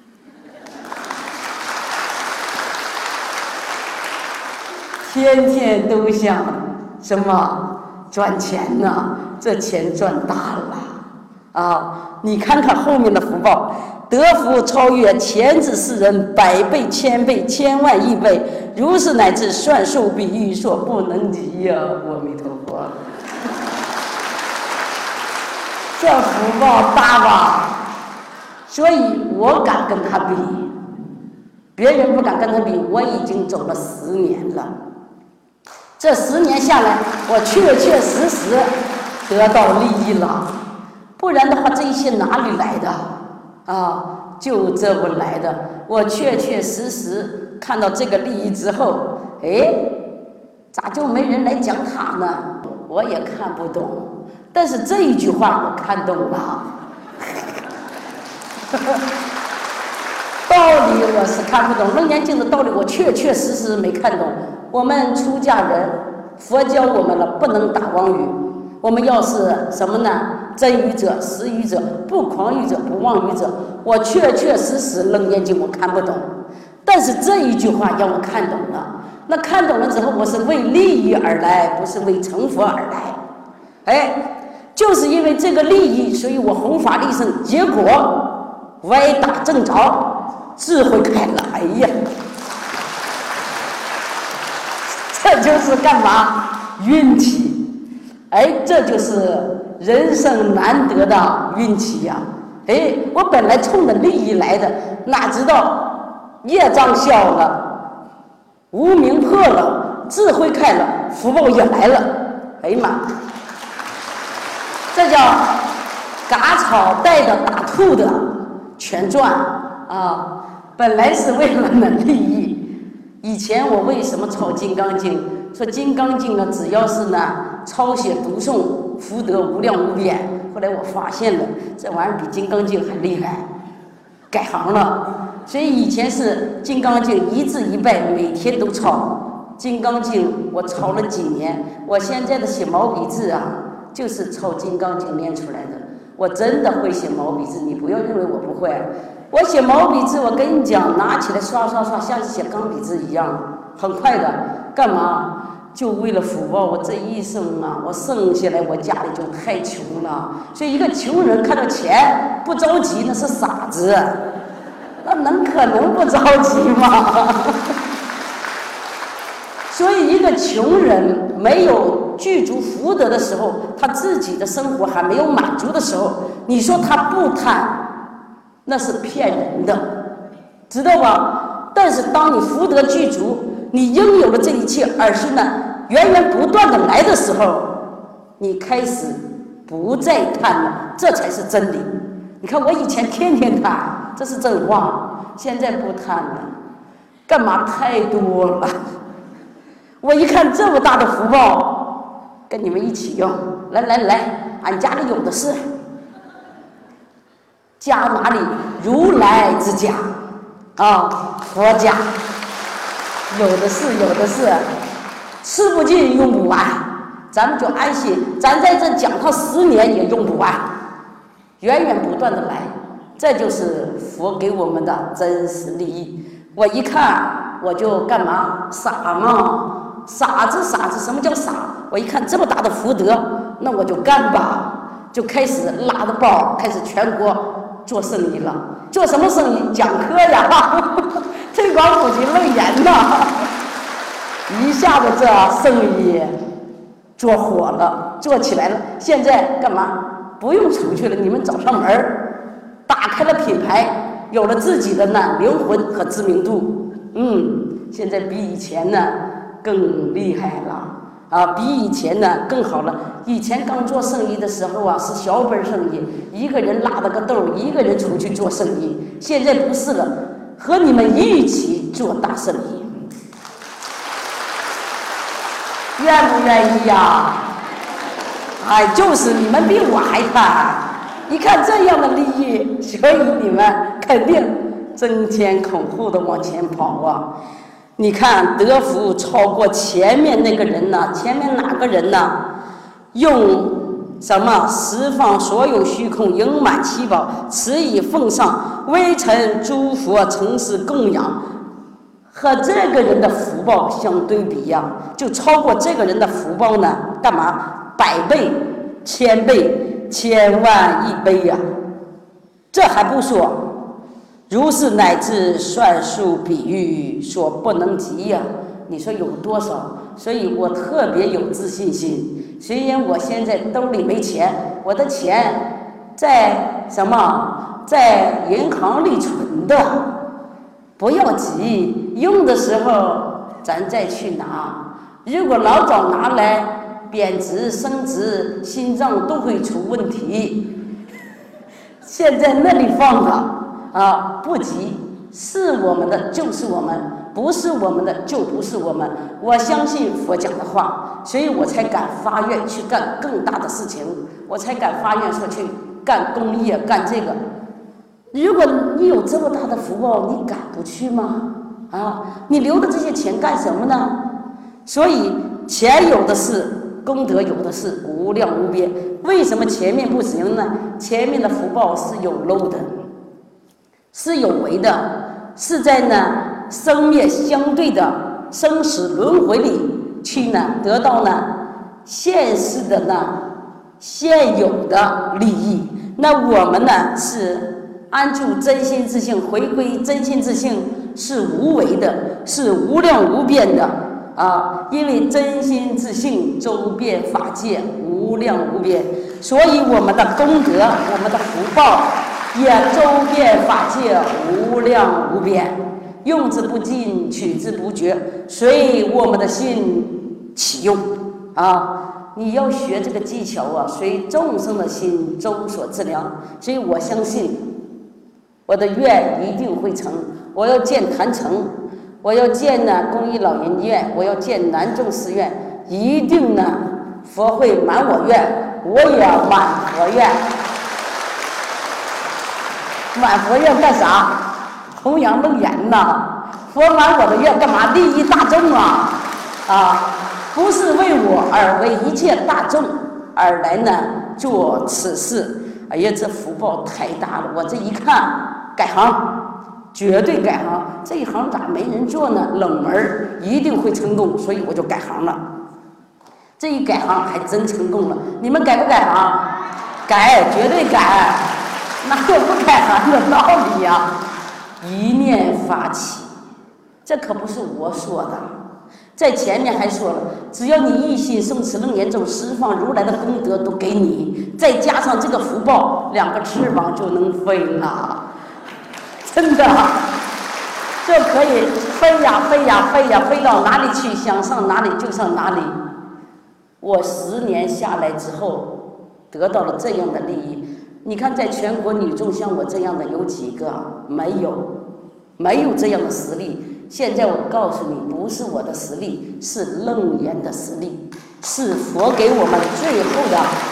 天天都想什么赚钱呢？这钱赚大了啊！你看看后面的福报，得福超越前之世人100倍、1000倍、1000万亿倍，如是乃至算数比喻所不能及呀！阿弥陀佛，这福报大吧？所以我敢跟他比，别人不敢跟他比。我已经走了10年了。这10年下来，我确确实实得到利益了，不然的话，这一些哪里来的啊？就这么来的。我确确实实看到这个利益之后，哎，咋就没人来讲它呢？我也看不懂，但是这一句话我看懂了。道理我是看不懂，楞严经的道理我确确实实没看懂。我们出家人，佛教我们了，不能打妄语。我们要是什么呢？真语者、实语者、不诳语者、不妄语者。我确确实实楞严经我看不懂，但是这一句话让我看懂了。那看懂了之后，我是为利益而来，不是为成佛而来。哎，就是因为这个利益，所以我弘法利生，结果歪打正着，智慧开了。哎呀！这就是干嘛？运气，哎，这就是人生难得的运气呀！哎，我本来冲着利益来的，哪知道业障消了，无明破了，智慧开了，福报也来了。哎呀妈，这叫嘎草带的打兔的全赚啊！本来是为了那利益。以前我为什么抄《金刚经》？说《金刚经》呢，只要是呢抄写读诵，福德无量无边。后来我发现了，这玩意儿比《金刚经》还厉害，改行了。所以以前是《金刚经》一字一拜，每天都抄《金刚经》。我抄了几年，我现在的写毛笔字啊，就是抄《金刚经》练出来的。我真的会写毛笔字，你不要认为我不会。我写毛笔字，我跟你讲，拿起来刷刷刷，像写钢笔字一样，很快的。干嘛？就为了福报。我这一生啊，我生下来，我家里就太穷了。所以一个穷人看到钱不着急，那是傻子。那可能不着急吗？所以一个穷人没有具足福德的时候，他自己的生活还没有满足的时候，你说他不贪，那是骗人的，知道吧？但是当你福德具足，你拥有了这一切，而是呢源源不断的来的时候，你开始不再贪了，这才是真理。你看我以前天天贪，这是真话，现在不贪了。干嘛？太多了。我一看这么大的福报，跟你们一起用，来来来， 俺家里有的是。家哪里？如来之家啊，佛家有的是，有的是，吃不尽用不完，咱们就安心，咱在这讲它10年也用不完，源源不断的来，这就是佛给我们的真实利益。我一看我就干嘛？傻吗？傻子，什么叫傻？我一看这么大的福德，那我就干吧，就开始拉着包，开始全国做生意了。做什么生意？讲课呀，推广普及论言呐，一下子这生意做火了，做起来了。现在干嘛？不用出去了，你们找上门，打开了品牌，有了自己的呢灵魂和知名度。现在比以前呢更厉害了啊，比以前呢更好了。以前刚做生意的时候啊，是小本生意，一个人拉着个兜，一个人出去做生意。现在不是了，和你们一起做大生意，愿不愿意呀？哎，就是你们比我还贪，一看这样的利益，所以你们肯定争先恐后的往前跑啊。你看德福超过前面那个人呢？前面哪个人呢？用什么十方所有虚空盈满七宝，持以奉上，微尘诸佛诚实供养，和这个人的福报相对比呀，就超过这个人的福报呢？干嘛？100倍、1000倍、1000万亿倍呀！这还不说。如是乃至算术比喻所不能及呀！你说有多少？所以我特别有自信心。虽然我现在兜里没钱，我的钱在什么？在银行里存的，不要急，用的时候咱再去拿。如果老早拿来，贬值、升值，心脏都会出问题。现在那里放着。不急，是我们的就是我们，不是我们的就不是我们。我相信佛讲的话，所以我才敢发愿去干更大的事情，我才敢发愿说去干公益，干这个。如果你有这么大的福报，你敢不去吗？你留的这些钱干什么呢？所以钱有的是，功德有的是，无量无边。为什么前面不行呢？前面的福报是有漏的，是有为的，是在呢生灭相对的生死轮回里去呢得到呢现世的呢现有的利益。那我们呢是安住真心自性，回归真心自性，是无为的，是无量无边的因为真心自性周遍法界，无量无边，所以我们的功德，我们的福报也周遍法界，无量无边，用之不尽，取之不绝，随我们的心起用你要学这个技巧随众生的心周所自量。所以我相信我的愿一定会成。我要建坛城，我要建呢公益老人院，我要建南众寺院，一定呢佛会满我愿，我也要满佛愿。满佛愿干啥？弘扬楞严呐！佛满我的愿干嘛？利益大众不是为我，而为一切大众而来呢做此事。哎呀，这福报太大了！我这一看改行，绝对改行。这一行咋没人做呢？冷门，一定会成功，所以我就改行了。这一改行还真成功了。你们改不改行？改，绝对改。哪有不改行的道理呀？一念发起，这可不是我说的。在前面还说了，只要你一心诵持楞严咒，十方如来的功德都给你，再加上这个福报，2个翅膀就能飞了。真的，这可以飞呀飞呀飞呀，飞到哪里去，想上哪里就上哪里。我10年下来之后，得到了这样的利益。你看，在全国女众像我这样的有几个？没有这样的实力。现在我告诉你，不是我的实力，是楞严的实力，是佛给我们最后的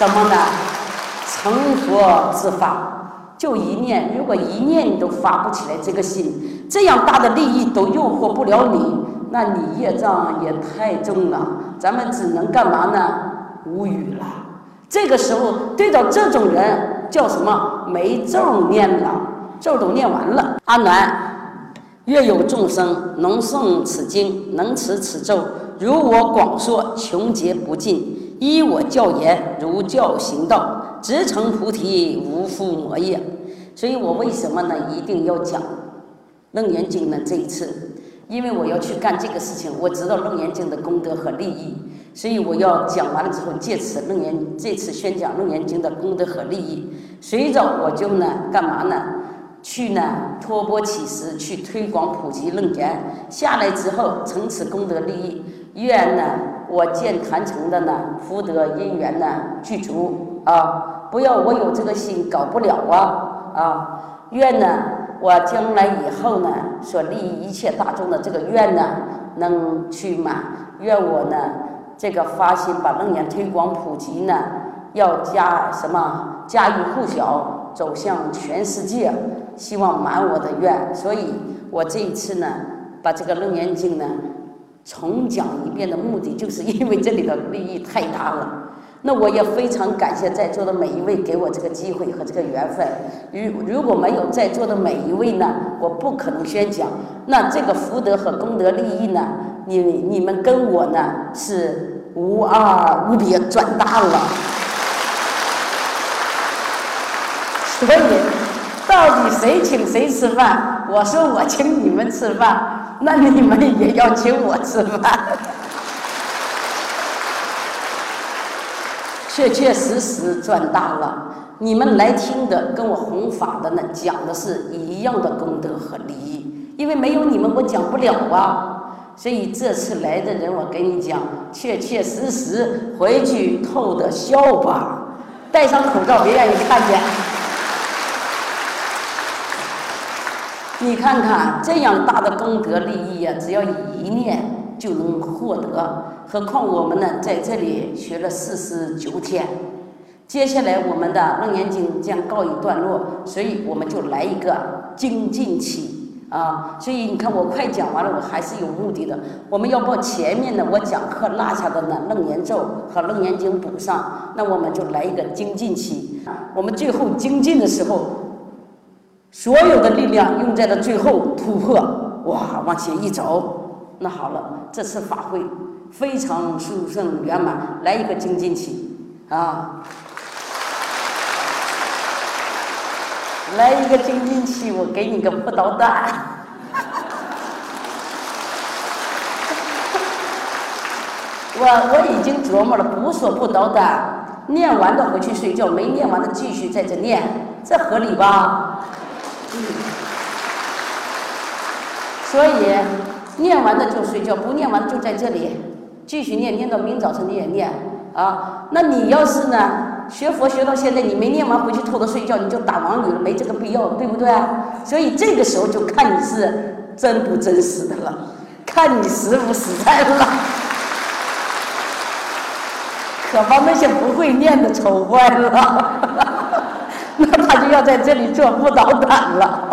什么呢？成佛之法，就一念。如果一念你都发不起来这个心，这样大的利益都诱惑不了你，那你业障也太重了。咱们只能干嘛呢？无语了。这个时候对着这种人叫什么？没咒念了，咒都念完了。阿难，若有众生能诵此经，能持此咒，如我广说，穷劫不尽，依我教言，如教行道，直成菩提，无复魔业。所以我为什么呢一定要讲楞严经呢？这一次因为我要去干这个事情，我知道楞严经的功德和利益，所以我要讲完了之后，借此这次宣讲楞严经的功德和利益，随着我就呢干嘛呢？去呢托钵乞食，去推广普及楞严。下来之后，成此功德利益，愿呢我见坛城的呢福德因缘呢具足啊！不要我有这个心搞不了啊！愿呢我将来以后呢所利益一切大众的这个愿呢能去满。愿我呢这个发心把楞严推广普及呢，要家喻户晓，走向全世界，希望满我的愿。所以我这一次呢把这个楞严经呢重讲一遍的目的，就是因为这里的利益太大了。那我也非常感谢在座的每一位给我这个机会和这个缘分。如果没有在座的每一位呢，我不可能宣讲。那这个福德和功德利益呢，你们跟我呢是无二无别，转大了。所以到底谁请谁吃饭？我说我请你们吃饭，那你们也要请我吃饭。确确实实赚大了。你们来听的跟我弘法的呢讲的是一样的功德和利益，因为没有你们我讲不了啊。所以这次来的人，我跟你讲，确确实实回去透的笑吧，戴上口罩别让人看见。你看看这样大的功德利益啊，只要一念就能获得。何况我们呢在这里学了49天，接下来我们的楞严经将告一段落，所以我们就来一个精进期啊。所以你看我快讲完了，我还是有目的的。我们要把前面呢我讲课落下的呢楞严咒和楞严经补上，那我们就来一个精进期。我们最后精进的时候，所有的力量用在了最后突破，哇，往前一走。那好了，这次法会非常殊胜圆满，来一个精进期啊！来一个精进期，我给你个不捣蛋。我已经琢磨了，不说不捣蛋，念完的回去睡觉，没念完的继续在这念，这合理吧？所以念完的就睡觉，不念完就在这里继续念，念到明早晨你也念啊。那你要是呢学佛学到现在，你没念完回去偷着睡觉，你就打王语了，没这个必要，对不对啊？所以这个时候就看你是真不真实的了，看你实不实在了。可把那些不会念的愁坏了，那他就要在这里做不捣蛋了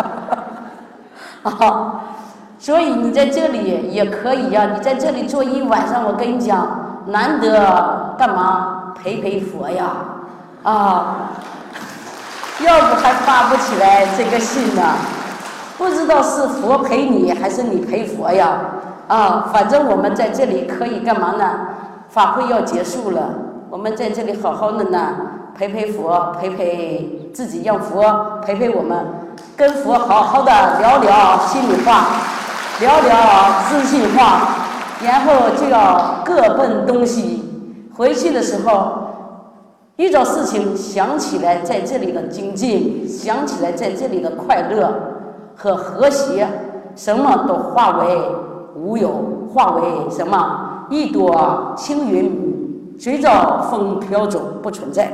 啊。所以你在这里也可以呀，你在这里坐一晚上，我跟你讲，难得干嘛陪佛呀啊！要不还发不起来这个心呢，不知道是佛陪你还是你陪佛呀啊！反正我们在这里可以干嘛呢？法会要结束了，我们在这里好好的呢陪佛，陪自己，让佛陪我们，跟佛好好的聊聊心里话，聊聊自信话，然后就要各奔东西。回去的时候遇到事情想起来在这里的精进，想起来在这里的快乐和和谐，什么都化为无有，化为什么一朵青云，随着风飘走，不存在。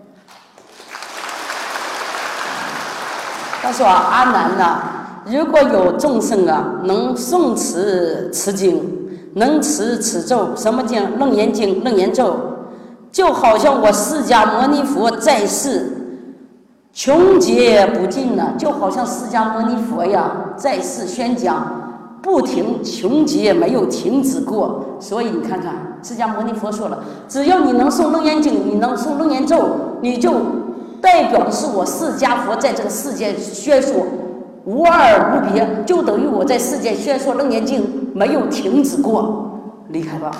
他说阿难呐，如果有众生啊能诵此经，能持此咒，什么经？楞严经、楞严咒， 就好像我释迦牟尼佛在世穷劫不尽呢，就好像释迦牟尼佛呀在世宣讲不停，穷劫没有停止过。所以你看看，释迦牟尼佛说了，只要你能诵楞严经，你能诵楞严咒，你就代表的是我释迦佛在这个世界宣说无二无别，就等于我在世界宣说楞严经没有停止过。厉害吧？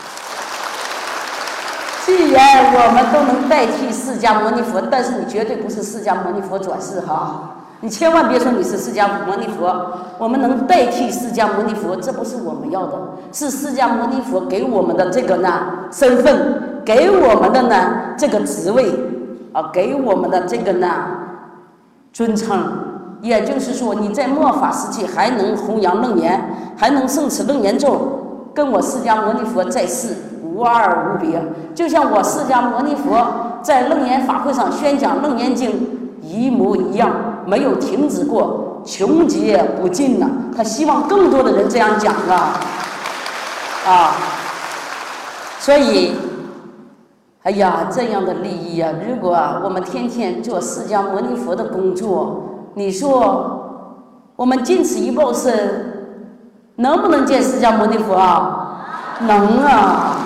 既然我们都能代替释迦牟尼佛，但是你绝对不是释迦牟尼佛转世哈！你千万别说你是释迦牟尼佛，我们能代替释迦牟尼佛，这不是我们要的，是释迦牟尼佛给我们的这个呢身份，给我们的呢这个职位啊，给我们的这个呢尊称。也就是说，你在末法时期还能弘扬楞严，还能诵持楞严咒，跟我释迦牟尼佛在世无二无别。就像我释迦牟尼佛在楞严法会上宣讲楞严经一模一样，没有停止过，穷劫不尽呢。他希望更多的人这样讲啊，所以哎呀，这样的利益啊，如果我们天天做释迦牟尼佛的工作，你说我们尽此一报身，能不能见释迦牟尼佛啊？能啊！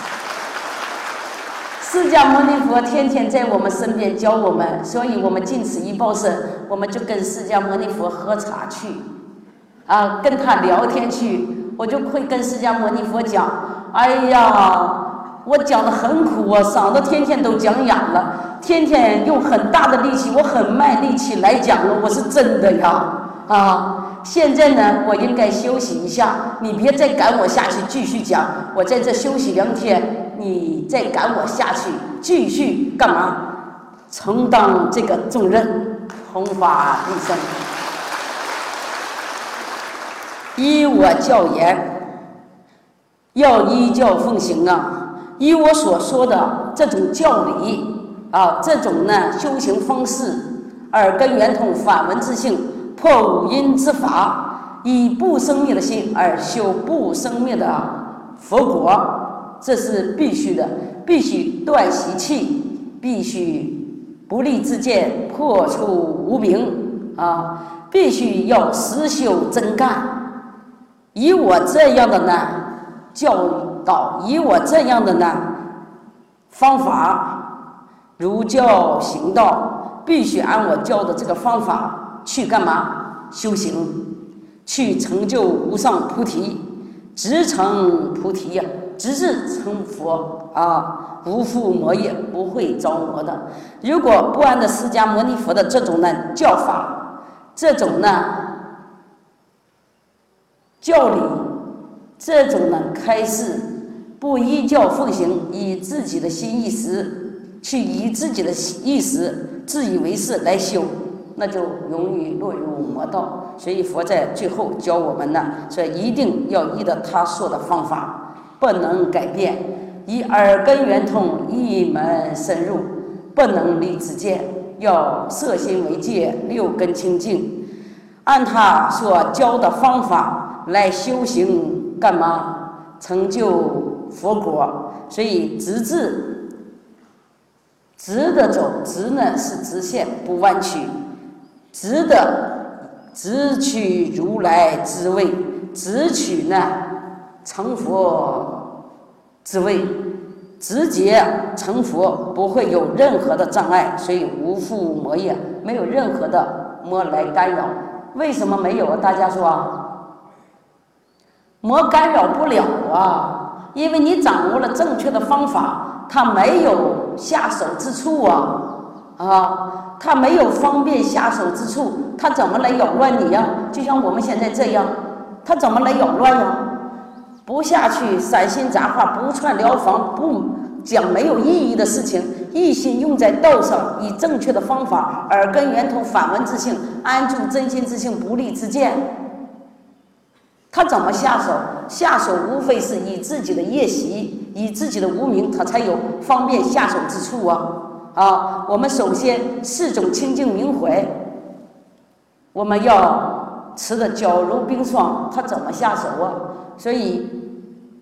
释迦牟尼佛天天在我们身边教我们，所以我们尽此一报身，我们就跟释迦牟尼佛喝茶去，啊，跟他聊天去。我就会跟释迦牟尼佛讲，哎呀，我讲的很苦啊，嗓子天天都讲哑了，天天用很大的力气，我很卖力气来讲了，我是真的呀，啊，现在呢，我应该休息一下，你别再赶我下去继续讲，我在这休息2天，你再赶我下去继续干嘛？承担这个重任，弘法利生。依我教言，要依教奉行啊！依我所说的这种教理啊，这种呢修行方式，耳根圆通，法门自性，破五阴之法，以不生灭的心而修不生灭的佛果，这是必须的。必须断习气，必须不立自见，破除无明啊！必须要实修真干。以我这样的呢教导，以我这样的呢方法，如教行道，必须按我教的这个方法去干嘛？修行，去成就无上菩提，直成菩提呀，直至成佛啊，无复魔业，不会着魔的。如果不按照释迦牟尼佛的这种呢教法，这种呢教理，这种呢开示，不依教奉行，以自己的心意识去以自己的意识自以为是来修，那就容易落入魔道。所以佛在最后教我们呢，说一定要依着他说的方法，不能改变，以耳根圆通，一门深入，不能离自见，要摄心为戒，六根清净，按他所教的方法来修行，干嘛？成就佛果。所以直的走，直呢是直线不弯曲，直的直取如来之位，直取呢成佛之位，直接成佛，不会有任何的障碍，所以无复魔业，没有任何的魔来干扰。为什么没有啊？大家说魔干扰不了啊，因为你掌握了正确的方法，它没有下手之处啊，它没有方便下手之处，它怎么来扰乱你呀？就像我们现在这样，它怎么来扰乱呀？不下去散心杂话，不串疗房，不讲没有意义的事情，一心用在道上，以正确的方法，耳根圆通，法门自性，安住真心自性，不立自见。他怎么下手？下手无非是以自己的业习，以自己的无明，他才有方便下手之处啊！我们首先4种清净明怀，我们要持的皎如冰霜，他怎么下手啊？所以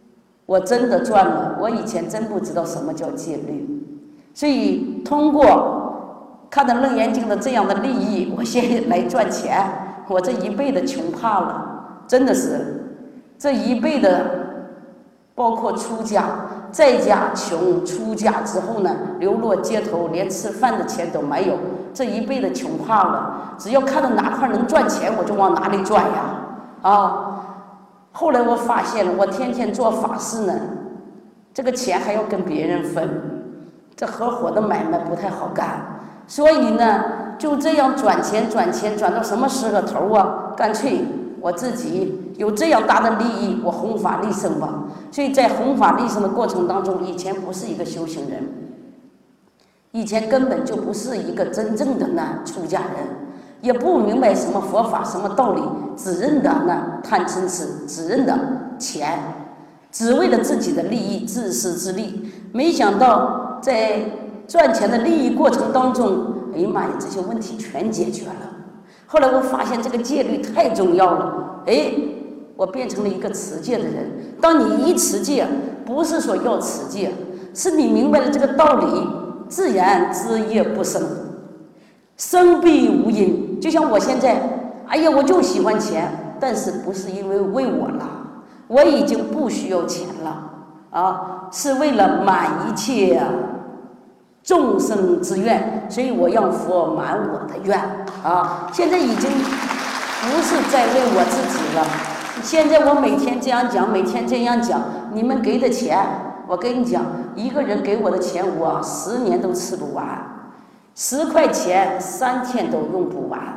我真的赚了。我以前真不知道什么叫戒律，所以通过看到楞严经的这样的利益，我现在来赚钱，我这一辈子穷怕了，真的是这一辈子，包括出家，在家穷，出家之后呢，流落街头，连吃饭的钱都没有，这一辈子穷怕了。只要看到哪块能赚钱，我就往哪里转呀！后来我发现了，我天天做法事呢，这个钱还要跟别人分，这合伙的买卖不太好干，所以呢，就这样转钱转到什么时候头啊？干脆我自己有这样大的利益，我弘法利生吧。所以在弘法利生的过程当中，以前不是一个修行人，以前根本就不是一个真正的出家人。也不明白什么佛法什么道理，只认得贪嗔痴，只认得钱，只为了自己的利益，自私自利。没想到在赚钱的利益过程当中，哎呀妈呀，这些问题全解决了。后来我发现这个戒律太重要了，我变成了一个持戒的人。当你一持戒，不是说要持戒，是你明白了这个道理，自然知业不生，生必无因。就像我现在，哎呀，我就喜欢钱，但是不是因为我了，我已经不需要钱了是为了满一切众生之愿，所以我让佛满我的愿现在已经不是在为我自己了。现在我每天这样讲，每天这样讲，你们给的钱，我跟你讲，一个人给我的钱，我10年都吃不完。10块钱3天都用不完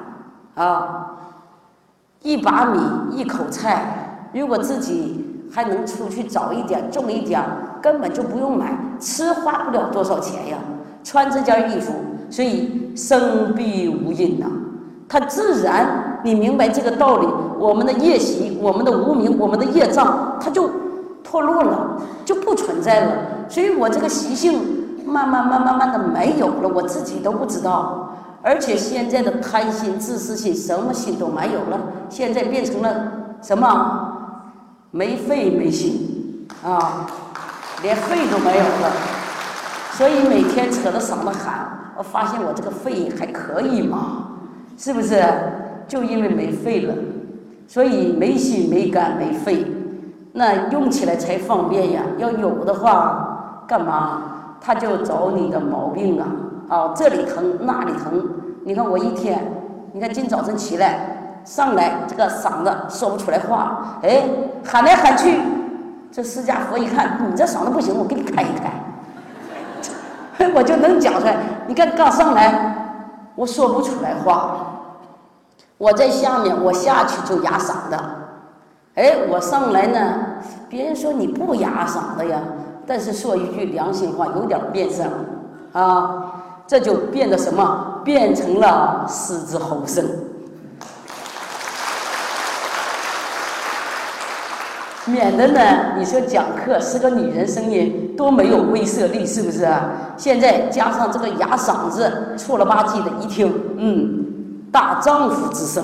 1把米1口菜，如果自己还能出去找一点种一点，根本就不用买，吃花不了多少钱呀，穿这件衣服。所以生必无因它自然，你明白这个道理，我们的业习，我们的无明，我们的业障，它就脱落了，就不存在了。所以我这个习性慢慢的没有了，我自己都不知道。而且现在的贪心、自私心，什么心都没有了，现在变成了什么？没肺没心连肺都没有了。所以每天扯着嗓子喊，我发现我这个肺还可以嘛，是不是？就因为没肺了，所以没心没肝没肺，那用起来才方便呀。要有的话，干嘛？他就找你的毛病这里疼那里疼。你看我一天，你看今早晨起来上来，这个嗓子说不出来话，喊来喊去，这释迦佛一看，你这嗓子不行，我给你开一开，我就能讲出来。你看刚上来，我说不出来话，我在下面，我下去就哑嗓子。我上来呢，别人说你不哑嗓子呀。但是说一句良心话，有点变声这就变得什么？变成了狮子吼声。免得呢，你说讲课是个女人声音，多没有威慑力，是不是现在加上这个哑嗓子，错了吧唧的一听，大丈夫之声。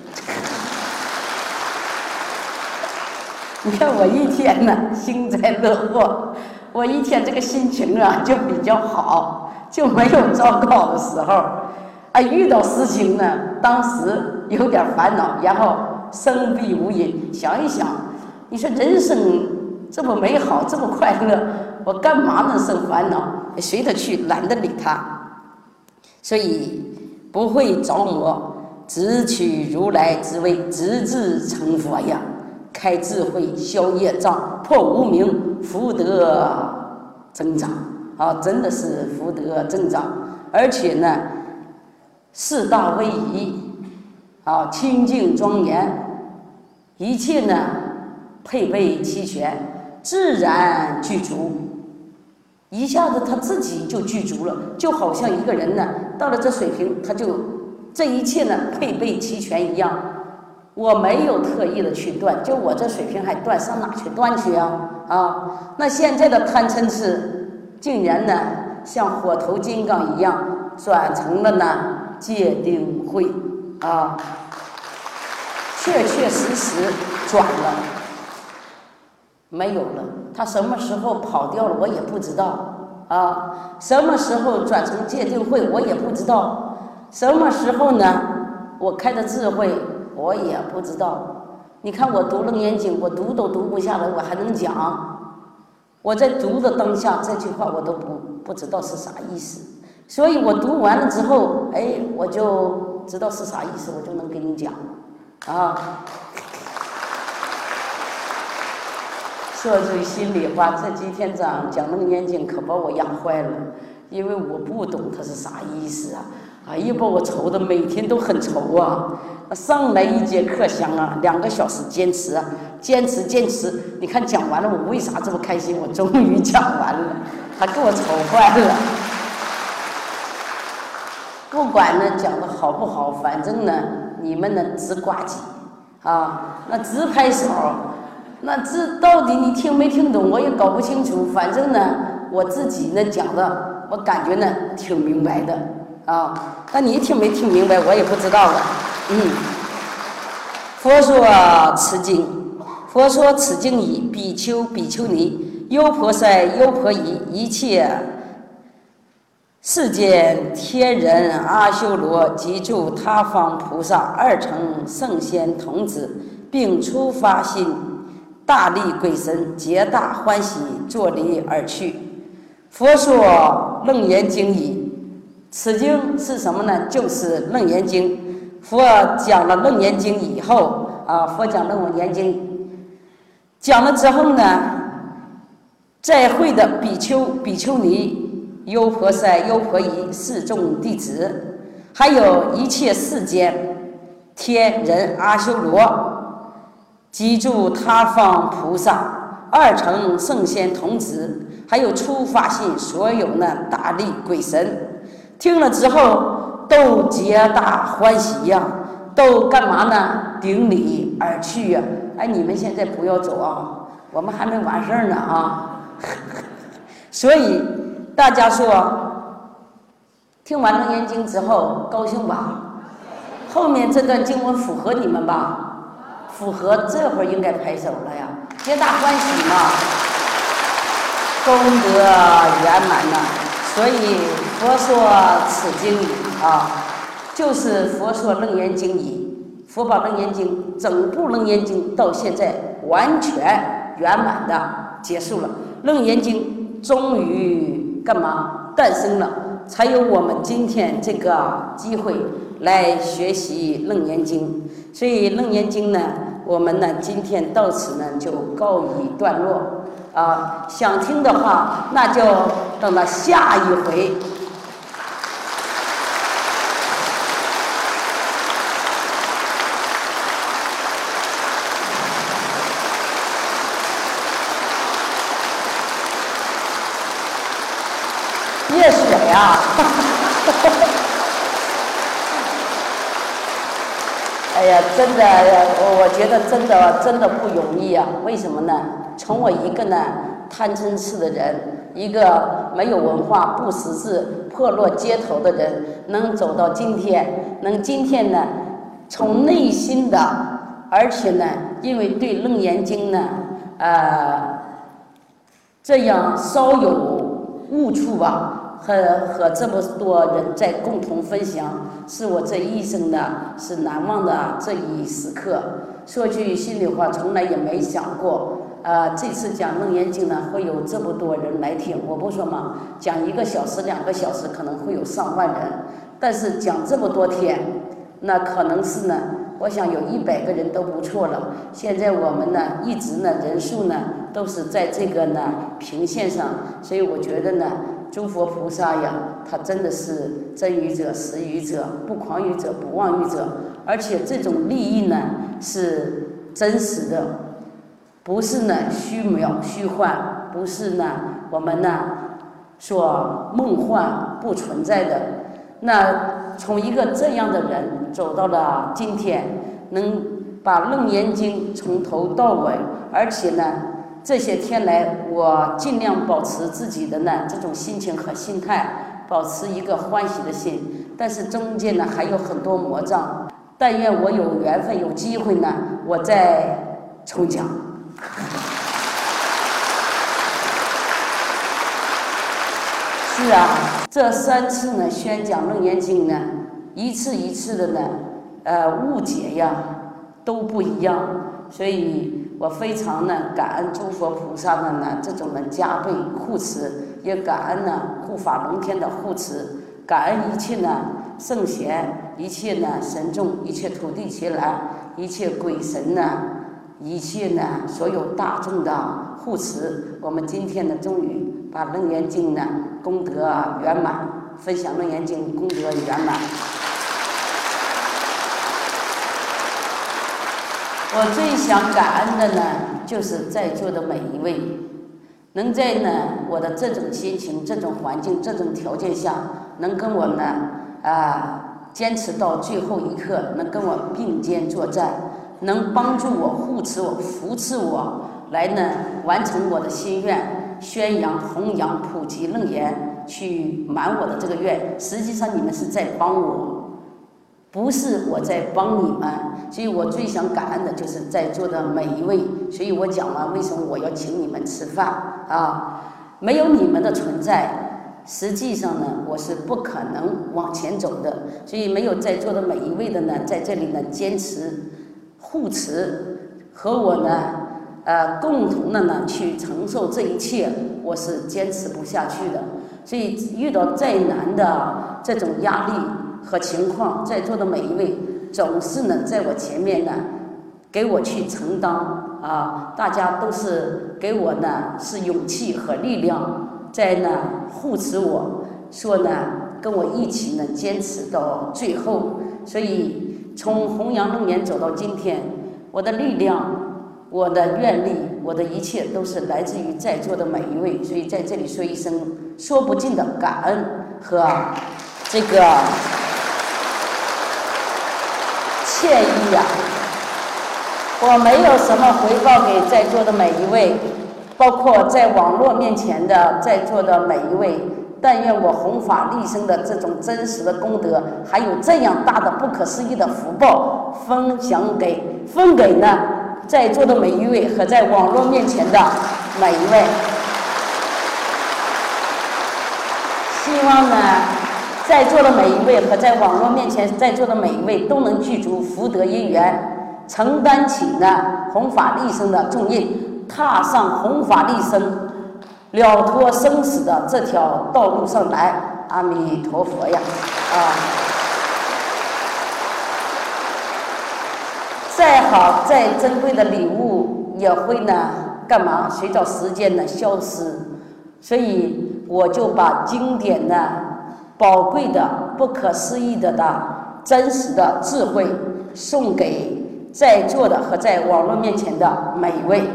你看我一天呢，幸灾乐祸，我一天这个心情就比较好，就没有糟糕的时候。遇到事情呢，当时有点烦恼，然后生必无因，想一想，你说人生这么美好，这么快乐，我干嘛能生烦恼？随他去，懒得理他。所以不会着魔，只取如来之位，直至成佛呀。开智慧，消业障，破无明，福德增长真的是福德增长。而且呢，四大威仪清净庄严，一切呢配备齐全，自然具足。一下子他自己就具足了，就好像一个人呢到了这水平，他就这一切呢配备齐全一样。我没有特意的去断，就我这水平还断，上哪去断去那现在的贪嗔痴竟然呢像火头金刚一样转成了呢戒定慧确确实实转了。 没有了。他什么时候跑掉了我也不知道啊，什么时候转成戒定慧我也不知道，什么时候呢我开的智慧我也不知道。你看我读楞严经，我读都读不下来，我还能讲？我在读的当下，这句话我都不知道是啥意思，所以我读完了之后，哎，我就知道是啥意思，我就能给你讲啊。说句心里话，这几天讲楞严经可把我压坏了，因为我不懂它是啥意思啊！哎呀，把我愁的每天都很愁啊！上来一节课想啊，2个小时坚持啊，坚持。你看讲完了，我为啥这么开心？我终于讲完了，他给我愁坏了。不管呢讲的好不好，反正呢你们呢直呱唧啊，那直拍手。那这到底你听没听懂，我也搞不清楚。反正呢，我自己呢讲的，我感觉呢挺明白的啊。但你听没听明白，我也不知道了。佛说此经，佛说此经已，比丘、比丘尼、优婆塞、优婆夷，一切世间天人、阿修罗及诸他方菩萨二乘圣贤童子，并初发心。大力鬼神皆大欢喜，作礼而去。佛说楞严经已，此经是什么呢？就是楞严经。佛讲了楞严经以后啊，佛讲楞严经讲了之后呢，在会的比丘、比丘尼、优婆塞、优婆夷四众弟子，还有一切世间天人、阿修罗。及诸他方菩萨、二乘圣贤童子，还有初发心所有呢大力鬼神，听了之后都皆大欢喜呀，都干嘛呢？顶礼而去呀！哎，你们现在不要走啊，我们还没完事儿呢啊！所以大家说，听完楞严经之后高兴吧？后面这段经文符合你们吧？符合，这会儿应该拍手了呀，皆大欢喜嘛，功德圆满呐。所以佛说此经已啊，就是佛说楞严经已，佛把楞严经整部楞严经到现在完全圆满的结束了，楞严经终于干嘛诞生了，才有我们今天这个机会来学习楞严经。所以楞严经呢，我们呢今天到此呢就告一段落啊。想听的话，那就等到下一回。热水啊！哎呀，真的，我觉得真的不容易啊！为什么呢？从我一个呢贪嗔痴的人，一个没有文化、不识字、破落街头的人，能走到今天，能今天呢，从内心的，而且呢，因为对楞严经呢，这样稍有悟处吧。和这么多人在共同分享，是我这一生的是难忘的这一时刻。说句心里话，从来也没想过，这次讲楞严经呢会有这么多人来听。我不说嘛，讲1个小时、2个小时可能会有上万人，但是讲这么多天，那可能是呢，我想有100个人都不错了。现在我们呢一直呢人数呢都是在这个呢平线上，所以我觉得呢。诸佛菩萨呀，他真的是真语者、实语者、不诳语者、不妄语者，而且这种利益呢是真实的，不是呢虚渺虚幻，不是呢我们呢所梦幻不存在的。那从一个这样的人走到了今天，能把楞严经从头到尾，而且呢。这些天来，我尽量保持自己的呢这种心情和心态，保持一个欢喜的心。但是中间呢还有很多魔障，但愿我有缘分、有机会呢，我再重讲。 是啊，这3次呢宣讲《楞严经》呢，一次一次的呢，误解呀都不一样，所以我非常呢感恩诸佛菩萨的呢这种的加倍护持，也感恩呢护法龙天的护持，感恩一切呢圣贤，一切呢神众，一切土地伽蓝，一切鬼神呢，一切呢所有大众的护持。我们今天呢终于把《楞严经》呢功德圆满，分享《楞严经》功德圆满。我最想感恩的呢，就是在座的每一位，能在呢我的这种心情、这种环境、这种条件下，能跟我呢坚持到最后一刻，能跟我并肩作战，能帮助我、护持我、扶持我，来呢完成我的心愿，宣扬、弘扬、普及楞严，去满我的这个愿。实际上你们是在帮我，不是我在帮你们。所以我最想感恩的就是在座的每一位。所以我讲了为什么我要请你们吃饭啊？没有你们的存在，实际上呢我是不可能往前走的。所以没有在座的每一位的呢，在这里呢坚持护持和我呢共同的呢去承受这一切，我是坚持不下去的。所以遇到再难的这种压力和情况，在座的每一位总是呢在我前面呢给我去承担啊，大家都是给我呢是勇气和力量，在呢护持我，说呢跟我一起呢坚持到最后。所以从弘扬楞严走到今天，我的力量、我的愿力、我的一切都是来自于在座的每一位。所以在这里说一声说不尽的感恩和这个歉意呀！我没有什么回报给在座的每一位，包括在网络面前的在座的每一位，但愿我弘法利生的这种真实的功德，还有这样大的不可思议的福报，分给呢在座的每一位和在网络面前的每一位。希望呢在座的每一位和在网络面前在座的每一位都能具足福德因缘，承担起呢弘法利生的重任，踏上弘法利生了脱生死的这条道路上来。阿弥陀佛呀！再好再珍贵的礼物也会呢干嘛？随着时间呢消失。所以我就把经典呢宝贵的、不可思议的真实的智慧送给在座的和在网络面前的每一位。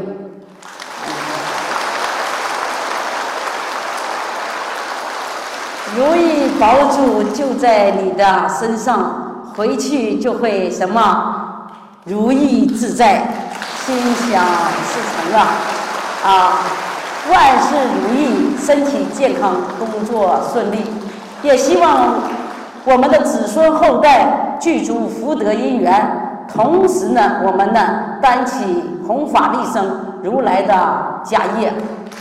如意宝珠就在你的身上，回去就会什么如意自在，心想事成了万事如意，身体健康，工作顺利。也希望我们的子孙后代具足福德因缘，同时呢我们呢担起弘法利生如来的家业。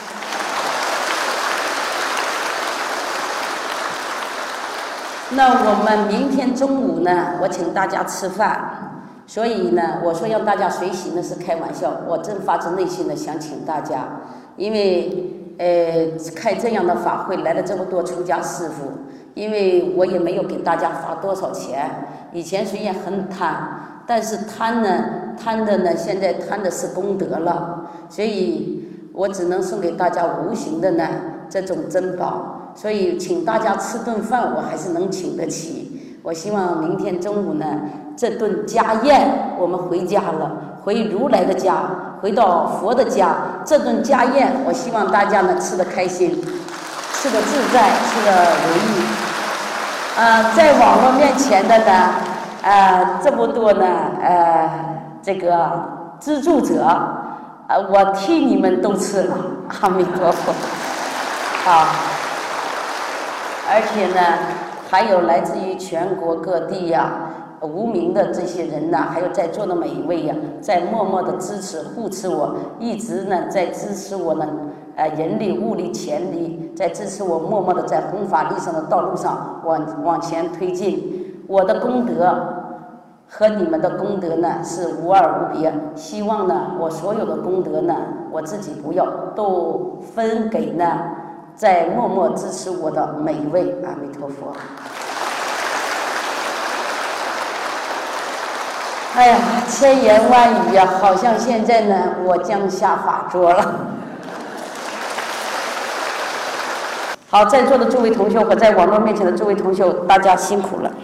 那我们明天中午呢我请大家吃饭，所以呢我说让大家随喜那是开玩笑，我真发自内心的想请大家，因为开这样的法会来了这么多出家师父，因为我也没有给大家发多少钱，以前虽然很贪，但是贪的呢现在贪的是功德了，所以我只能送给大家无形的呢这种珍宝，所以请大家吃顿饭我还是能请得起。我希望明天中午呢这顿家宴我们回家了，回如来的家，回到佛的家，这顿家宴我希望大家呢吃得开心，吃得自在，吃得如意。在网络面前的呢这么多呢这个资助者我替你们都吃了，阿弥陀佛。好，而且呢还有来自于全国各地呀无名的这些人呐，还有在座的每一位呀，在默默的支持护持我，一直呢在支持我呢人力、物力、钱力，在支持我默默的在弘法利生的道路上往前推进。我的功德和你们的功德呢是无二无别，希望呢我所有的功德呢我自己不要，都分给呢在默默支持我的每一位。阿弥陀佛。哎呀，千言万语啊，好像现在呢我将下法桌了。好，在座的诸位同学和在网络面前的诸位同学，大家辛苦了。